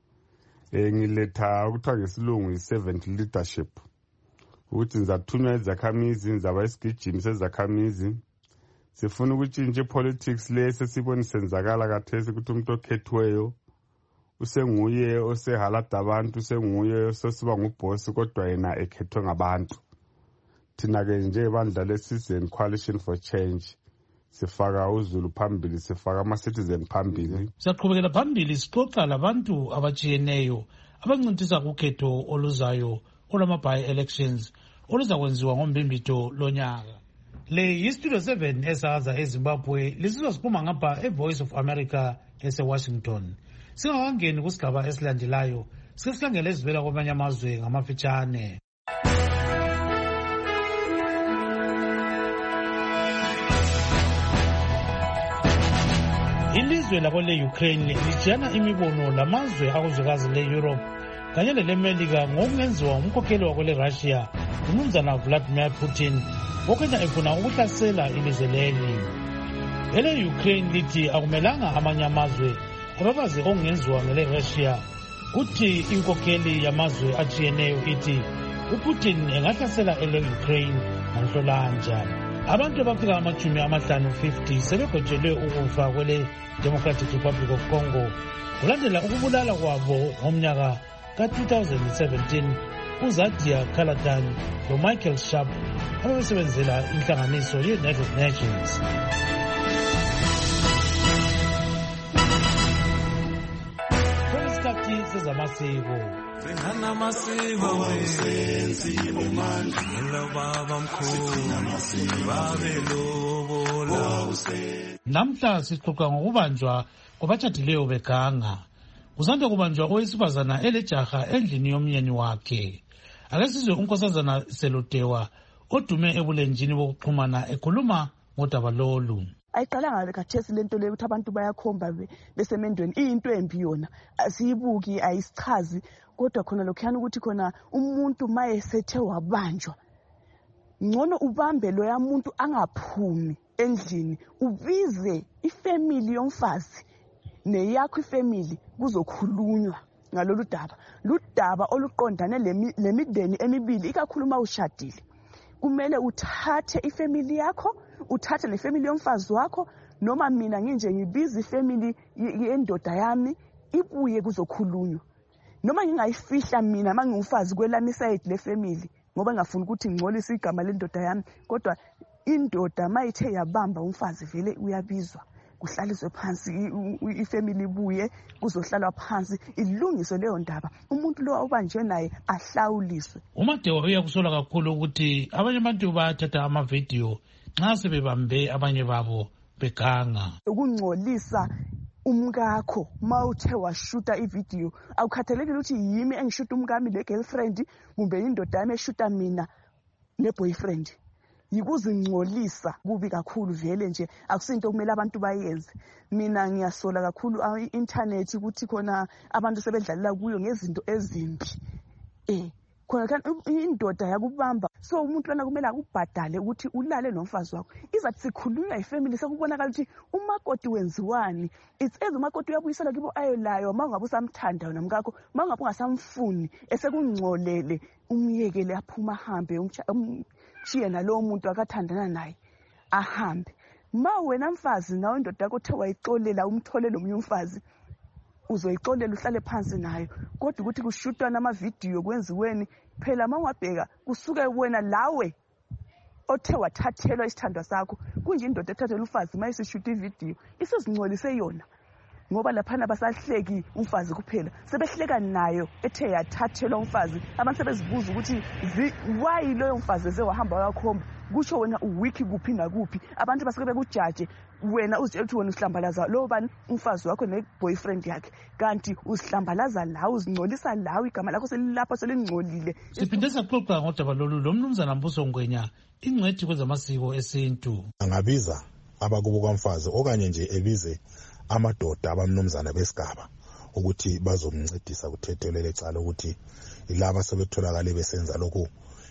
S2: Ngiletha ukuthiwa ngesilungu i-servant leadership ukuthi ngizathunywa izakhamizi ngizaba isigijimi sezakhamizi. Sifuna ukutshintsha politics le sesibone senzakala kathesi ukuthi umuntu okhethiweyo usenguye osehalada abantu usenguye osesiba ngubhosi kodwa yena ekhethwe ngabantu. Thina ke nje bandla le-Citizen Coalition for Change sifaka uZulu phambili sifaka ama-citizen phambili.
S12: Siyaqhubekela phambili sixoxa labantu abatshiyeneyo abancintisa kukhetho oluzayo olwama-by-elections oluzakwenziwa ngoMbimbito lonyaka. Le yiStudio 7 esakaza eZimbabwe lisizwa siphuma ngapha eVoice of America eseWashington. Singakangeni kusigaba esilandelayo sesikhangela ezivela kwamanye amazwe ngamafitshane. Ilizwe labo le-Ukraine lijana imibono lamazwe akuzwekazi le-Europe kanye nelemelika ngokungenziwa umkhokheli wakwele-Russia umnumzana Vladimir Putin okwenza efuna ukuhlasela ilizwe leli. Ele-Ukraine lithi akumelanga amanye amazwe ababaze okungenziwa ngele-Russia. Kuthi inkokheli yamazwe atshiyeneyo ithi uPutin engahlasela ele-Ukraine ngoNhlolanja. Abantu abafika 50 sebegotshelwe ukufa kwele Democratic Republic of Congo kulandela ukubulala kwabo ngomnyaka ka-2017 uZadia Kalatan loMichael Sharp ababesebenzela inhlanganiso ye-United Nations. Kulesikhathi sezamasiko. Namhla sixoxa ngokubanjwa kwabatshadileyo beganga. Kusanda kubanjwa owesifazana elejaha endlini yomyeni wakhe. Ake sizwe unkosazana Selotewa odume ebulenjini bokuxhumana ekhuluma ngodaba lolu.
S22: Ayiqalanga khathesi lento le ukuthi abantu bayakhomba besemendweni into embi yona asiyibuki ayisichazi kodwa khona lokhuyana ukuthi khona umuntu mayesethe wabanjwa ngcono ubambe lo yamuntu angaphumi endlini ubize ifamily yomfazi neyakho ifamily kuzokhulunywa ngalolu daba ludaba oluqondane lemideni emibili ikakhuluma ushadile kumele uthathe ifamily yakho uthathe nefamily yomfazi wakho noma mina nginje ngibiza ifamily yendoda yami ibuye kuzokhulunywa noma ngingayifihla mina mangumfazi kwelami side lefamily ngoba ngafuna ukuthi ngcolise igama lendoda yami kodwa indoda mayithe yabamba umfazi vele uyabizwa kuhlaliswe phansi ifamily ibuye kuzohlalwa phansi ilungiswe leyo ndaba umuntu lo obanjwe naye ahlawuliswe.
S12: uMadewa uyakusola kakhulu ukuthi abanye abantu bathatha amavidiyo nxa sebebambe abanye babo beganga
S22: ukungcolisa umkakho mawuthe washuta ividiyo awukhathalekile ukuthi yimi engishuta umkami le-girlfriend kumbe indoda yami eshuta mina ne-boyfriend yikuzingcolisa kubi kakhulu vele nje akusinto kumele abantu bayenze. Mina ngiyasola kakhulu i-internet ukuthi khona abantu sebedlalela kuyo ngezinto ezimbi khona indoda yakubamba so umuntu lana kumele akubhadale ukuthi ulale nomfazi wakho izathi sikhulunywa yifamily sekubonakala ukuthi umakoti wenziwani it's as umakoti uyabuyisela kibo ayelayo mangabe usamthanda nomkakho mangabe ungasamfuni esekungcolele umyekele aphuma ahambe umshiye nalowo muntu akathandana naye ahambe ma wena mfazi nawe indoda yakho the wayixolela umtholele omunye umfazi uzoyixolela uhlale phansi nayo kodwa ukuthi kushutwa namavidiyo kwenziweni phela mawabheka kusuke wena lawe othe wathathelwa isithandwa sakho kunje indoda ethathela umfazi mayisishuta ividiyo isizingcolise yona ngoba laphana basahleki umfazi kuphela sebehleka nayo ethe yathathelwa umfazi abantu sebezibuza ukuthi why loyo mfazi ezewahamba wakhomba kusho wena uwiki kuphi nakuphi abantu basike bekujaje wena uzitshela ukuthi wena usihlambalaza lo bani umfazi wakho ne-boyfriend yakhe kanti usihlambalaza lawo uzingcolisa lawo igama lakho selilapha selingcolile.
S12: Siphinde saxoxa ngodaba lolu lo mnumzana Mbuso Ngwenya ingcwethi kwezamasiko esintu
S3: angabiza abakubo kwamfazi okanye nje ebize amadoda abamnumzana besigaba ukuthi bazomncedisa kuthethelele ecala ukuthi laba sebetholakale besenza lokhu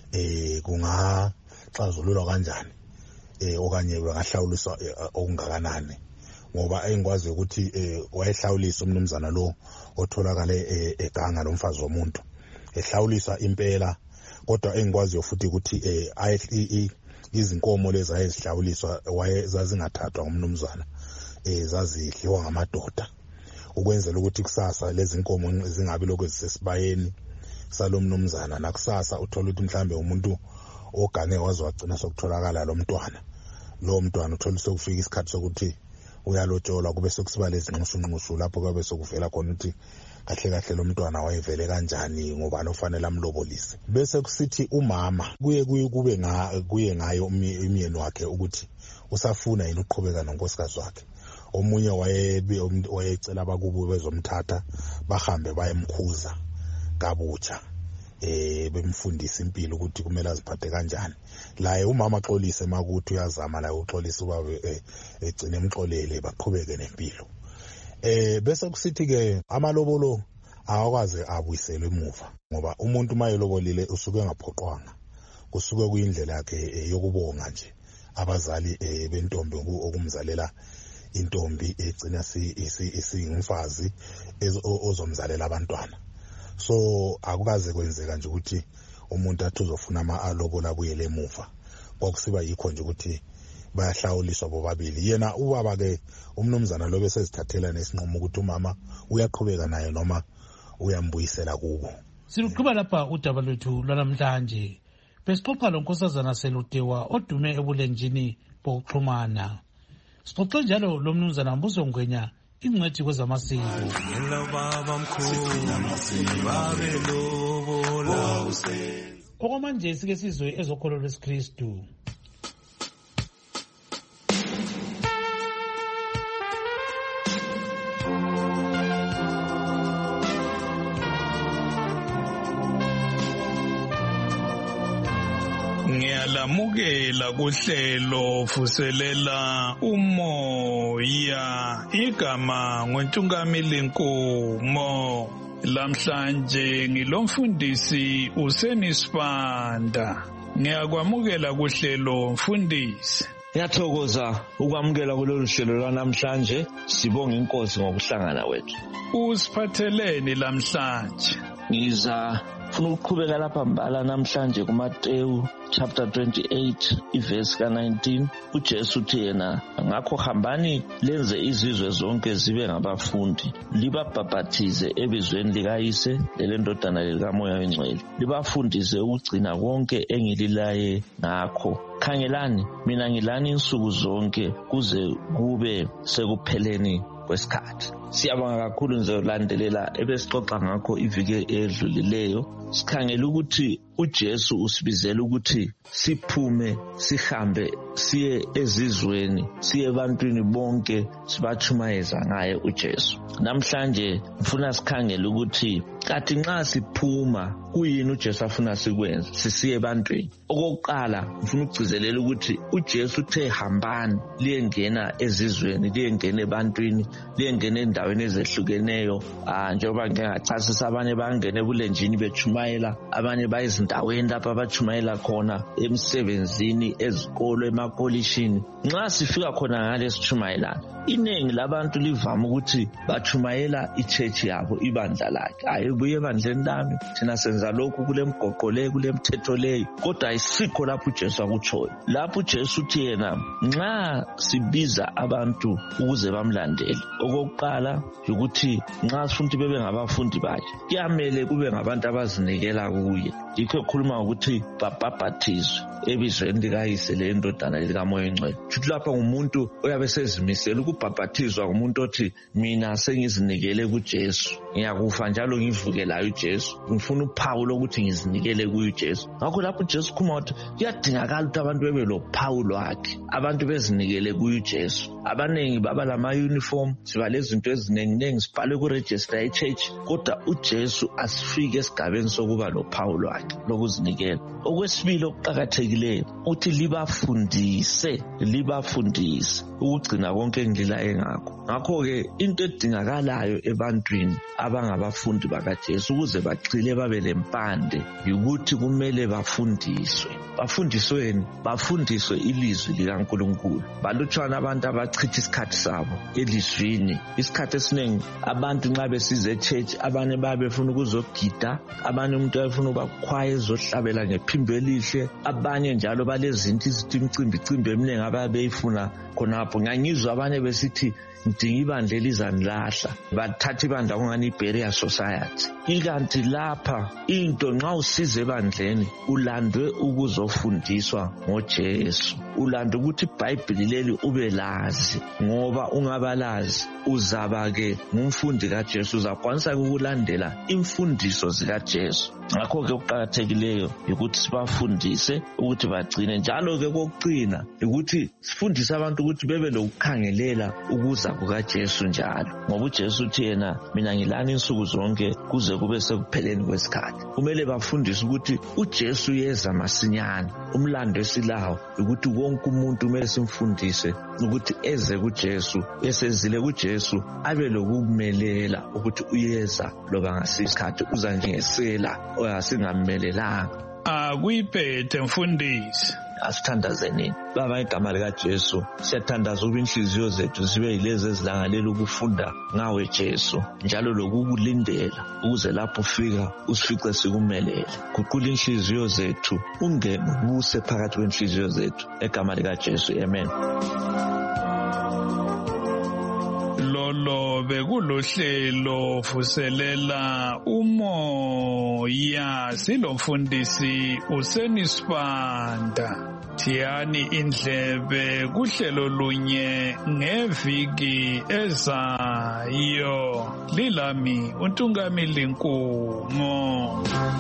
S3: kungaxazululwa kanjani okanye bangahlawuliswa okungakanani ngoba engikwazi ukuthi wayehlawulisa umnumzana lo otholakale eganga lomfazi womuntu ehlawulisa impela kodwa engikwazi futhi ukuthi izinkomo lezi ayezihlawuliswa zazingathathwa ngumnumzana zazidliwa ngamadoda ukwenzela ukuthi kusasa lezi nkomo zingabi lokho zisesibayeni salomnumzana nakusasa uthola ukuthi mhlambe umuntu ogange waze wagcina sokutholakala lo mntwana uthola sokufika isikhathi sokuthi uyalotsholwa kube sokusiba lezi nqusunqusu lapho kube sokuvela khona ukuthi kahle kahle lo mntwana wayevele kanjani ngoba nofanele amlobolise bese kusithi umama kuye ngayo umyeni wakhe ukuthi usafuna yini uqhubeka nonkosikazi wakhe omunye wayecela abakubo bezomthatha bahambe bayemkhuza kabutsha bemfundisa impilo ukuthi kumele aziphathe kanjani laye umama axolise makuthi uyazama la uxolisa ubaba egcine emxolele baqhubeke nempilo bese kusithi ke amalobolo awakwazi abuyiselwe emuva ngoba umuntu mayelobolile usuke engaphoqwanga kusuke kuyindlela yakhe yokubonga nje abazali bentombi okumzalela intombi egcina isingumfazi ozomzalela abantwana so akukaze kwenzeka nje ukuthi umuntu athi uzofuna ama-alobola abuyele emuva kwakusiba yikho nje ukuthi bayahlawuliswa bobabili yena ubaba-ke umnumzana lo besezithathela nesinqumo ukuthi umama uyaqhubeka naye noma uyambuyisela kubo.
S12: Siluqhuba lapha udaba lwethu lwanamhlanje besixoxa lonkosazana Selutewa odume ebulenjini bokuxhumana. Sixoxe njalo lo mnumzana Mbuso Ngwenya ingcwethi kwezamasiko. Okwamanje sike sizwe ezokholo lwesikristu.
S5: Ngiyalamukela kuhlelo vuselela umoya igama ngoNtungamili Nkomo. Lamhlanje ngilomfundisi uSenisibanda. Ngiyakwamukela kuhlelo mfundisi.
S23: Ngiyathokoza ukwamukela kulolu hlelo lwanamhlanje. Sibonga inkosi ngokuhlangana wethu.
S5: Usiphatheleni lamhlanje?
S23: Funa ukuqhubeka lapha mbala namhlanje kuMateyu chapter 28 iverse ka19 uJesu uthi yena ngakho hambani lenze izizwe zonke zibe ngabafundi libabhaphathize ebizweni likayise lelendodana likaMoya oNgcwele libafundise ukugcina konke engililaye ngakho khangelani mina ngilani insuku zonke kuze kube sekupheleni kwesikhathi. Siyabonga kakhulu ngizolandelela ebesixoxa ngakho iviki edlulileyo sikhangela ukuthi uJesu usibizela ukuthi siphume sihambe siye ezizweni siye ebantwini bonke sibachumayeza ngaye uJesu. Namhlanje ngifuna sikhangele ukuthi kathi nxa siphuma kuyini uJesu afuna sikwenze sisiye ebantwini. Okokuqala ngifuna ukugcizelela ukuthi uJesu uthe hambani liyengena ezizweni, liyengena ebantwini, liyengena endaweni ezehlukeneyo. Njengoba ngingachasisa, abanye bangena ebulenjini bechumayela, abanye bayezindaweni lapho abachumayela khona, emsebenzini, ezikolo, emakolishini. Nxa sifika khona ngale sichumayelana, iningi labantu livama ukuthi bachumayela ichurch yabo, ibandla lakhe. Hayi buye ebandleni lami, thina senza lokhu, kule mgoqo le, kule mthetho leyo. Kodwa ayisikho lapho uJesu akutshoyo. Lapho uJesu uthi yena nxa sibiza abantu ukuze bamlandele, okokuqala ukuthi nxa sifuna ukuthi bebe ngabafundi bakhe, kuyamele kube ngabantu abazinikela kuye. Yikho ekhuluma ukuthi babhaphathizwe ebizweni likayise lendodana likaMoya Oyingcwele. Futhi lapha ngumuntu oyabe sezimisela ukubhaphathizwa, ngumuntu othi mina sengizinikele kuJesu, ngiyakufa njalo ngivukelayo uJesu, ngifuna uphawu lokuthi ngizinikele kuye uJesu. Ngakho lapho uJesu khuluma ukuthi kuyadingakala ukuthi abantu bebe lophawu lwakhe, abantu bezinikele kuye uJesu. Abanengi baba lama uniform, siba lezinto ezinengi sibhale ku register ye church, kodwa uJesu asifike esigabeni sokuba lophawu lwakhe lokuzinikela. Okwesibili okuqakathekileyo uthi libafundise ukugcina konke engilaye ngakho. Ngakho-ke into edingakalayo ebantwini abangabafundi bakaJesu ukuze bagcile babe lempande ukuthi kumele bafundiswe. Bafundisweni? Bafundiswe ilizwi likaNkulunkulu. Balutshwana abantu abachitha isikhathi sabo elizwini. Isikhathi esiningi abantu nxa besize echurch, abanye babefuna ukuzogida, abanye umuntu ayefuna ukubakhwaya ezohlabela ngephimbo elihle, abanye njalo balezinto imicimbi eminingi ababeyifuna khonapho. Ngangizwa abanye besithi ngidinga ibandla elizanilahla, bathatha ibandla kungani i-barrier society. Ikanti lapha into nxa usize ebandleni ulandwe ukuzofundiswa ngoJesu, ulandwe ukuthi iBhayibheli leli ube lazi, ngoba ungabalazi uzaba-ke ngumfundi kaJesu, uzakwanisa ukulandela imfundiso zikaJesu. Ngakho-ke okuqakathekileyo ukuthi sibafundise ukuthi bagcine. Njalo-ke kokucina ukuthi sifundise abantu ukuthi bebe lokukhangelela ukuza kukaJesu njalo, ngoba uJesu uthi yena mina ngilani insuku zonke kuze kube sekupheleni kwesikhathi. Kumele bafundise ukuthi uJesu uyeza masinyane. Umlando esilawo ukuthi wonke umuntu kumele simfundise ukuthi eze kuJesu, esezile kuJesu abe lokumelela ukuthi uyeza loba ngasisikhathi, uza njengesela oyasingamelelanga.
S5: Akuyiphethe mfundisi.
S23: Asithandazeni baba igama likaJesu, siyathandaza ukuba inhliziyo zethu zibe yilezi ezilangalela ukufunda ngawe Jesu, njalo lokukulindela ukuze lapho ufika usifice sikumelele. Guqula inhliziyo zethu, ungene ubuse phakathi kwenhliziyo zethu, egama likaJesu, amen.
S5: Lolo bekulohlelo vuselela umoya, silomfundisi uSenisibanda. Thiyani indlebe kuhlelo lunye ngeviki ezayo. Lilami uNtungamili Nkumo.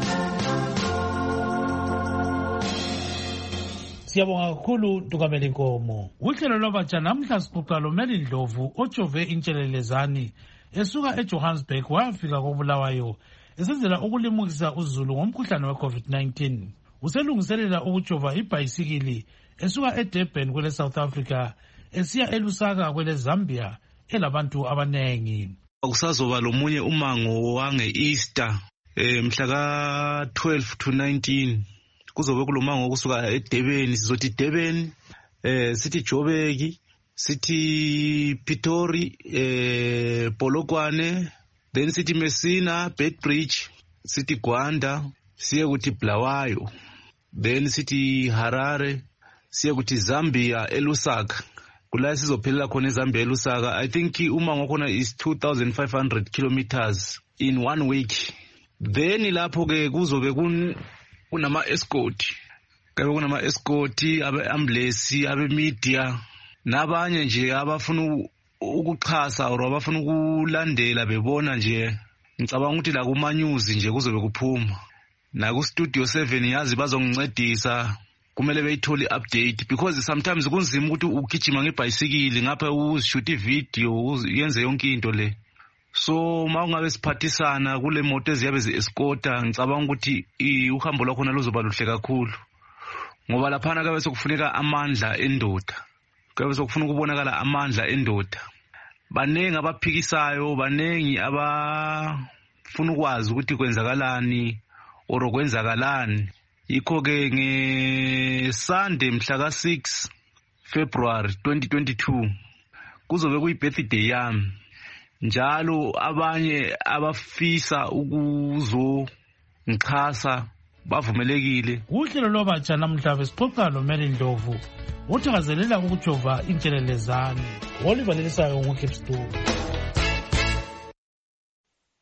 S12: Siyabonga kakhulu Ntungameli Nkomo. Uhlelo lwabatsha namhla sixoxa loMeli Ndlovu ojove intshelelezani esuka eJohannesburg wayafika koBulawayo esenzela ukulimukisa uzulu ngomkhuhlane weCovid-19. Uselungiselela ukujova ibhayisikili esuka eDurban kwele South Africa esiya eLusaka kwele Zambia elabantu abanengi.
S16: Kusazoba lomunye umango wange-Easter mhla ka-12 to 19. Kuzobe kulomango kusuka eDurban, sizothi Durban, sithi Joburg, sithi Pitori, Polokwane, then sithi Messina, Beitbridge, sithi Gwanda, siye kuthi Bulawayo, then sithi Harare, siye kuthi Zambia eLusaka. Kula sizophelela khona eZambia eLusaka. I think umango khona is 2,500 kilometers in 1 week. Then lapho ke kuzobe kunama escort, kabe kunama escort, abe-ambulance, abe-media, nabanye nje abafuna ukuxhasa or abafuna ukulandela bebona nje. Ngicabanga ukuthi la kuma news nje kuzobe kuphuma, na ku Studio 7 yazi bazongincedisa, kumele beyithole update, because sometimes kunzima ukuthi ugijima ngebhayisikili ngapha uzishoot ivideo yenze yonke into le. So mawungabe siphathisana kule moto eziyabe zi-escorta, ngicabanga ukuthi uhambo lwakhona luzoba luhle kakhulu, ngoba laphana kabe sokufuneka amandla endoda, kabe sokufuna ukubonakala amandla endoda. Baningi abaphikisayo, baningi abafuna ukwazi ukuthi kwenzakalani or kwenzakalani. Yikho-ke ngeSunday mhla ka-6 February 2022 kuzobe kuyi-birthday yami. Njalo abanye abafisa ukuzongixhasa bavumelekile.
S12: Uhlelo lwabatsha namhla besixoxa loMary Ndlovu uthakazelela ukujova intshelelezane. Oliver Lelisayo nguKipstone.